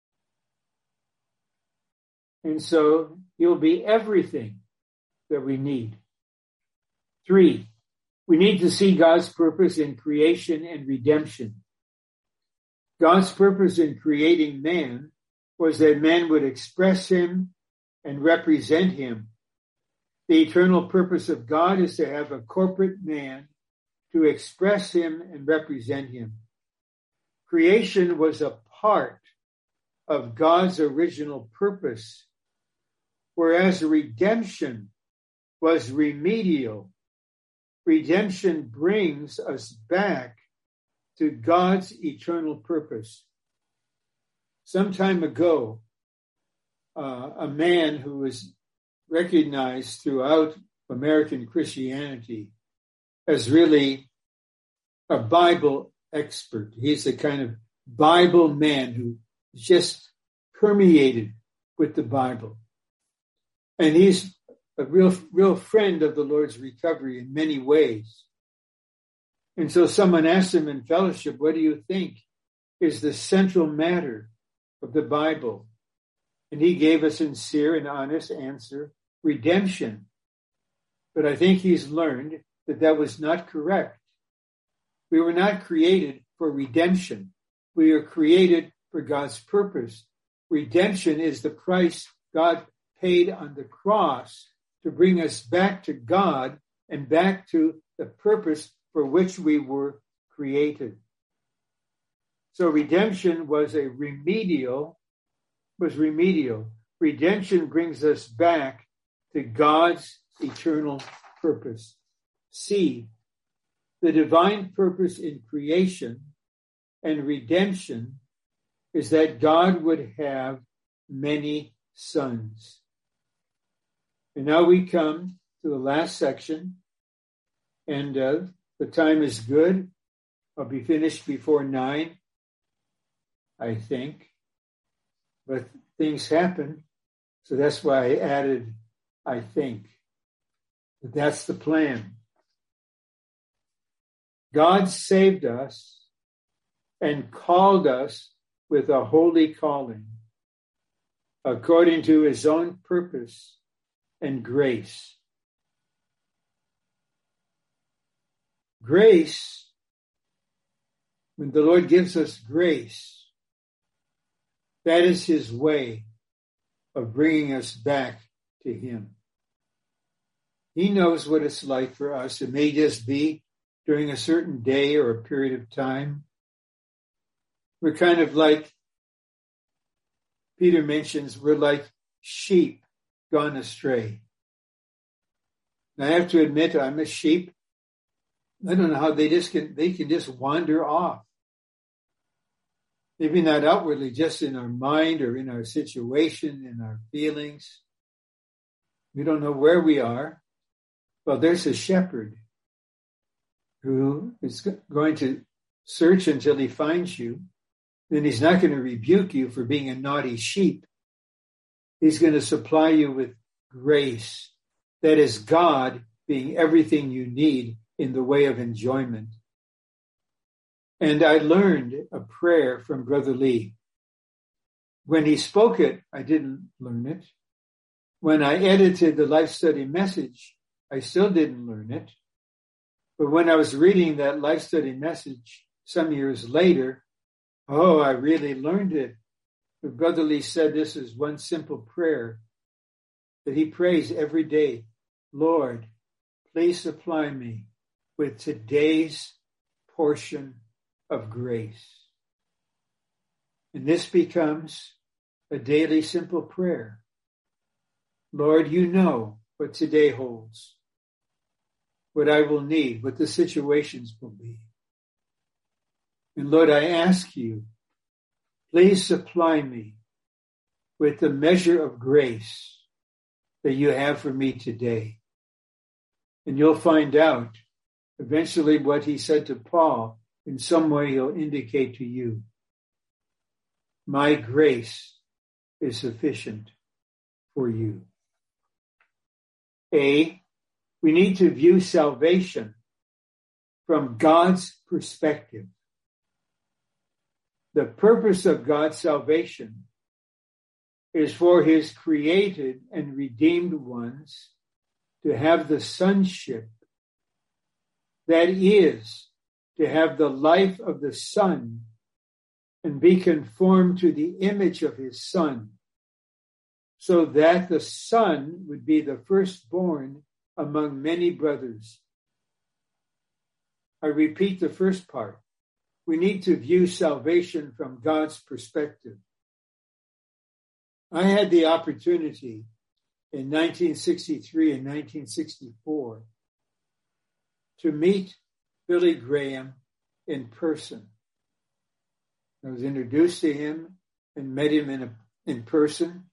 And so he'll be everything that we need. Three, we need to see God's purpose in creation and redemption. God's purpose in creating man was that man would express him and represent him. The eternal purpose of God is to have a corporate man to express him and represent him. Creation was a part of God's original purpose, whereas redemption was remedial. Redemption brings us back to God's eternal purpose. Some time ago, uh, a man who was recognized throughout American Christianity as really a Bible expert. He's a kind of Bible man who just permeated with the Bible. And he's a real, real friend of the Lord's recovery in many ways. And so someone asked him in fellowship, what do you think is the central matter of the Bible? And he gave a sincere and honest answer, redemption. But I think he's learned that that was not correct. We were not created for redemption. We are created for God's purpose. Redemption is the price God paid on the cross to bring us back to God and back to the purpose for which we were created. So redemption was a remedial, was remedial. Redemption brings us back to God's eternal purpose. C, the divine purpose in creation and redemption is that God would have many sons. And now we come to the last section, and uh, the time is good. I'll be finished before nine, I think. But things happen, so that's why I added, I think. But that's the plan. God saved us and called us with a holy calling, according to his own purpose and grace. Grace, when the Lord gives us grace, that is his way of bringing us back to him. He knows what it's like for us. It may just be during a certain day or a period of time. We're kind of like, Peter mentions, we're like sheep gone astray. And I have to admit, I'm a sheep. I don't know how they just can, they can just wander off. Maybe not outwardly, just in our mind or in our situation, in our feelings. We don't know where we are. Well, there's a shepherd who is going to search until he finds you. Then he's not going to rebuke you for being a naughty sheep. He's going to supply you with grace. That is God being everything you need in the way of enjoyment. And I learned a prayer from Brother Lee. When he spoke it, I didn't learn it. When I edited the Life Study message, I still didn't learn it. But when I was reading that Life Study message some years later, oh, I really learned it. But Brother Lee said this is one simple prayer that he prays every day. Lord, please supply me with today's portion of grace. And this becomes a daily simple prayer. Lord, you know what today holds, what I will need, what the situations will be. And Lord, I ask you, please supply me with the measure of grace that you have for me today. And you'll find out eventually what he said to Paul. In some way, he'll indicate to you, my grace is sufficient for you. A, we need to view salvation from God's perspective. The purpose of God's salvation is for his created and redeemed ones to have the sonship, that is, to have the life of the Son and be conformed to the image of his Son, so that the Son would be the firstborn among many brothers. I repeat the first part. We need to view salvation from God's perspective. I had the opportunity in nineteen sixty-three and nineteen sixty-four to meet Billy Graham in person. I was introduced to him and met him in, a, in person.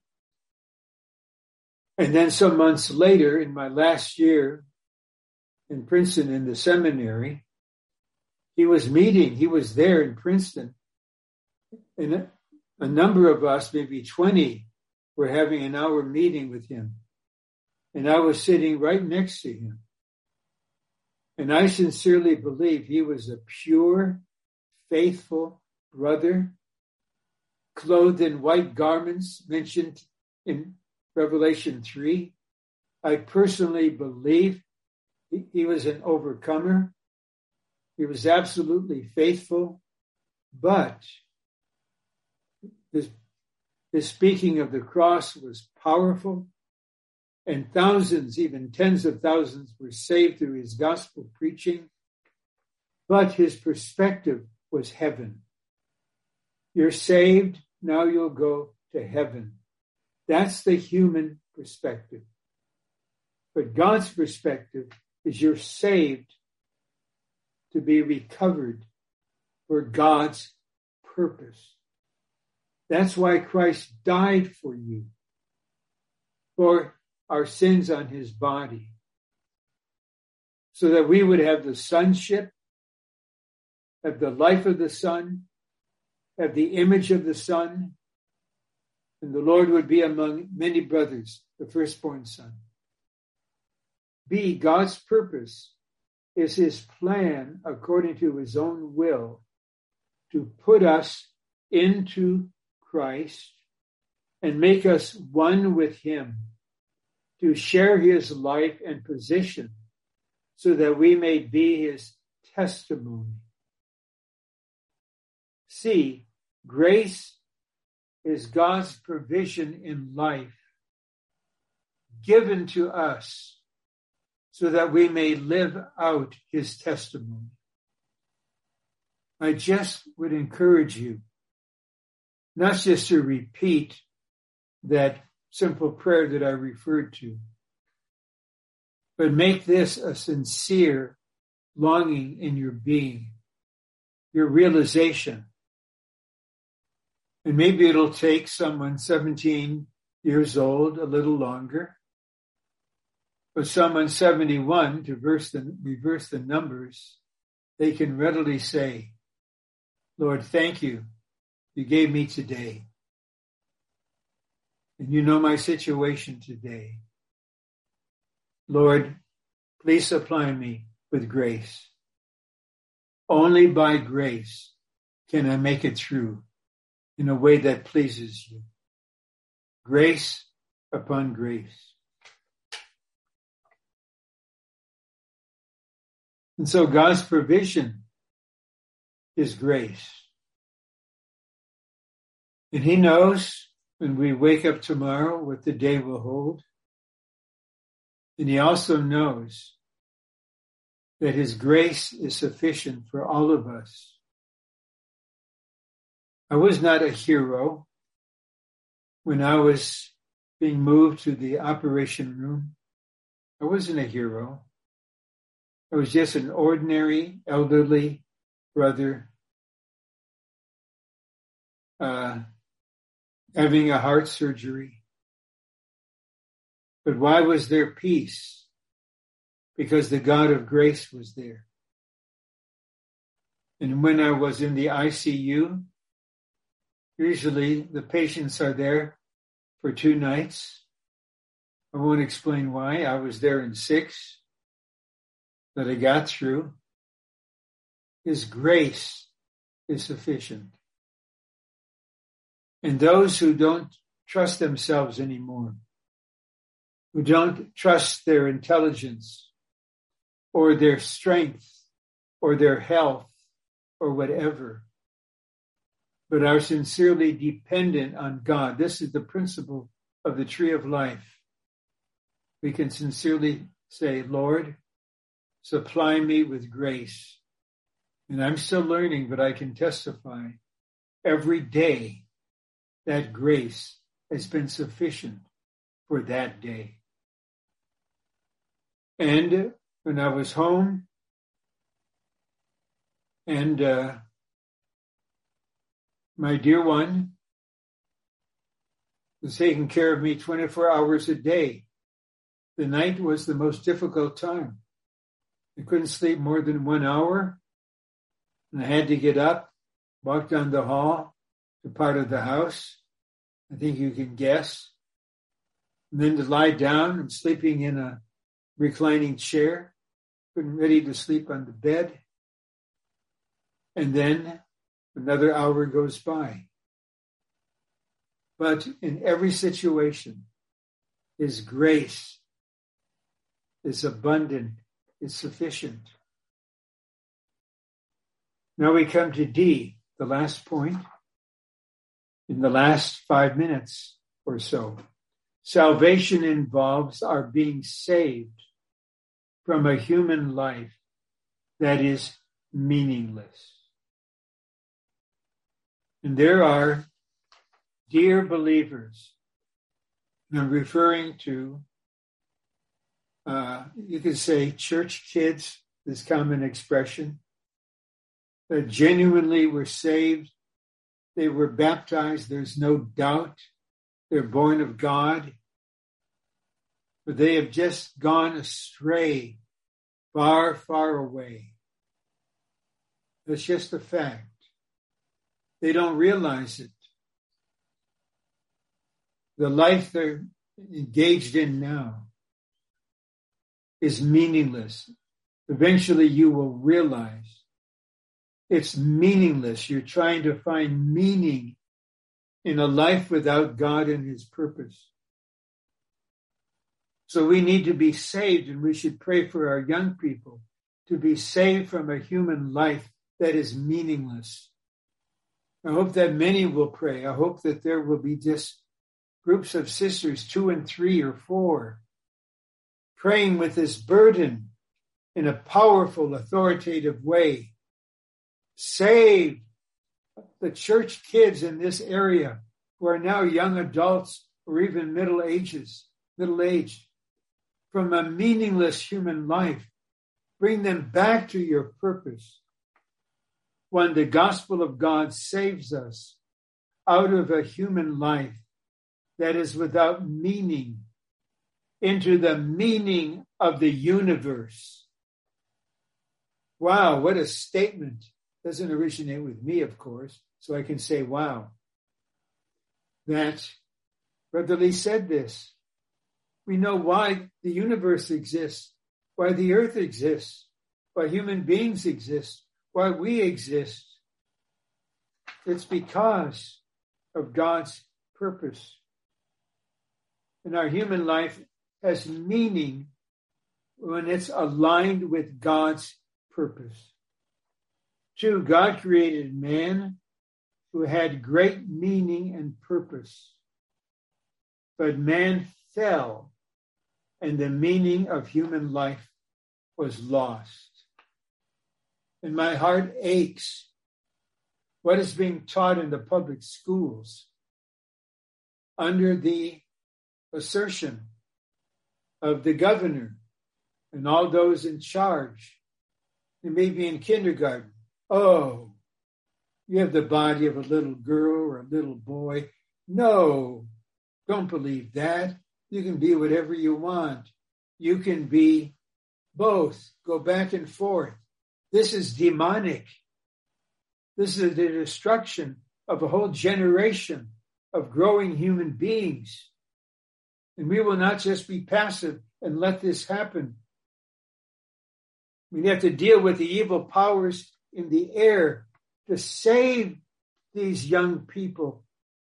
And then some months later, in my last year in Princeton in the seminary, he was meeting, he was there in Princeton. And a, a number of us, maybe twenty, were having an hour meeting with him. And I was sitting right next to him. And I sincerely believe he was a pure, faithful brother, clothed in white garments mentioned in Revelation three. I personally believe he, he was an overcomer. He was absolutely faithful, but his, his speaking of the cross was powerful, and thousands, even tens of thousands, were saved through his gospel preaching. But his perspective was heaven. You're saved, now you'll go to heaven. That's the human perspective. But God's perspective is you're saved to be recovered for God's purpose. That's why Christ died for you, for our sins on his body, so that we would have the sonship, have the life of the Son, have the image of the Son, and the Lord would be among many brothers, the firstborn son. B, God's purpose is his plan according to his own will to put us into Christ and make us one with him, to share his life and position so that we may be his testimony. C, grace is God's provision in life given to us so that we may live out his testimony. I just would encourage you not just to repeat that simple prayer that I referred to, but make this a sincere longing in your being, your realization. And maybe it'll take someone seventeen years old a little longer, but someone seventy-one, to reverse the, reverse the numbers, they can readily say, Lord, thank you. You gave me today. And you know my situation today. Lord, please supply me with grace. Only by grace can I make it through in a way that pleases you. Grace upon grace. And so God's provision is grace. And he knows when we wake up tomorrow what the day will hold. And he also knows that his grace is sufficient for all of us. I was not a hero when I was being moved to the operation room. I wasn't a hero. I was just an ordinary elderly brother uh, having a heart surgery. But why was there peace? Because the God of grace was there. And when I was in the I C U, usually the patients are there for two nights. I won't explain why. I was there in six, but I got through. His grace is sufficient. And those who don't trust themselves anymore, who don't trust their intelligence or their strength or their health or whatever, but are sincerely dependent on God. This is the principle of the tree of life. We can sincerely say, Lord, supply me with grace. And I'm still learning, but I can testify every day that grace has been sufficient for that day. And when I was home and uh, my dear one was taking care of me twenty-four hours a day, the night was the most difficult time. I couldn't sleep more than one hour, and I had to get up, walk down the hall to part of the house. I think you can guess. And then to lie down and sleeping in a reclining chair. It and ready to sleep on the bed. And then another hour goes by. But in every situation, His grace is abundant, is sufficient. Now we come to D, the last point, in the last five minutes or so. Salvation involves our being saved from a human life that is meaningless. And there are dear believers, and I'm referring to, uh, you could say church kids, this common expression, that genuinely were saved. They were baptized. There's no doubt they're born of God, but they have just gone astray far, far away. That's just a fact. They don't realize it. The life they're engaged in now is meaningless. Eventually you will realize it's meaningless. You're trying to find meaning in a life without God and His purpose. So we need to be saved, and we should pray for our young people to be saved from a human life that is meaningless. I hope that many will pray. I hope that there will be just groups of sisters, two and three or four, praying with this burden in a powerful, authoritative way. Save the church kids in this area who are now young adults or even middle ages, middle aged, from a meaningless human life. Bring them back to your purpose. When the gospel of God saves us out of a human life that is without meaning into the meaning of the universe. Wow, what a statement. Doesn't originate with me, of course, so I can say, wow. That Brother Lee said this. We know why the universe exists, why the earth exists, why human beings exist, why we exist. It's because of God's purpose. And our human life has meaning when it's aligned with God's purpose. Two, God created man who had great meaning and purpose. But man fell, and the meaning of human life was lost. And my heart aches. What is being taught in the public schools under the assertion of the governor and all those in charge, and maybe in kindergarten? Oh, you have the body of a little girl or a little boy. No, don't believe that. You can be whatever you want. You can be both. Go back and forth. This is demonic. This is the destruction of a whole generation of growing human beings. And we will not just be passive and let this happen. We have to deal with the evil powers in the air to save these young people.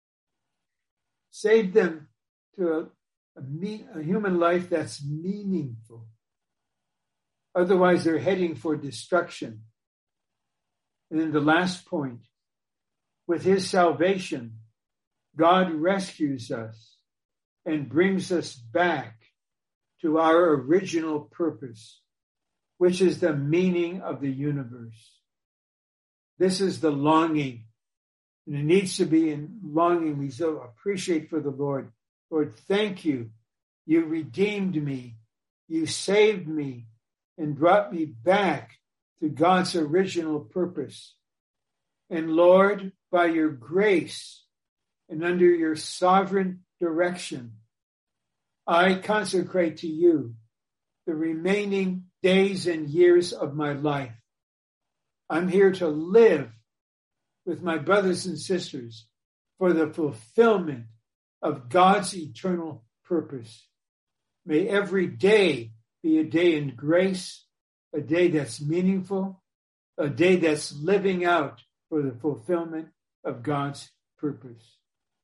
Save them to a, a, me, a human life that's meaningful. Otherwise, they're heading for destruction. And then the last point, with His salvation, God rescues us and brings us back to our original purpose, which is the meaning of the universe. This is the longing, and it needs to be in longing we so appreciate for the Lord. Lord, thank you. You redeemed me. You saved me and brought me back to God's original purpose. And Lord, by your grace and under your sovereign direction, I consecrate to you the remaining days and years of my life. I'm here to live with my brothers and sisters for the fulfillment of God's eternal purpose. May every day be a day in grace a day that's meaningful, a day that's living out for the fulfillment of God's purpose.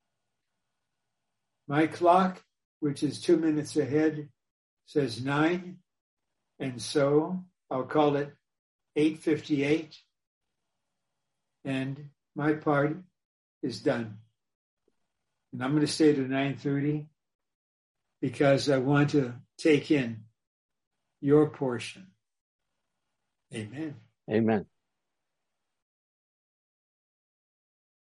My clock, which is two minutes ahead, says nine, and so I'll call it eight fifty-eight, and my part is done. And I'm going to stay to nine thirty because I want to take in your portion. Amen. Amen.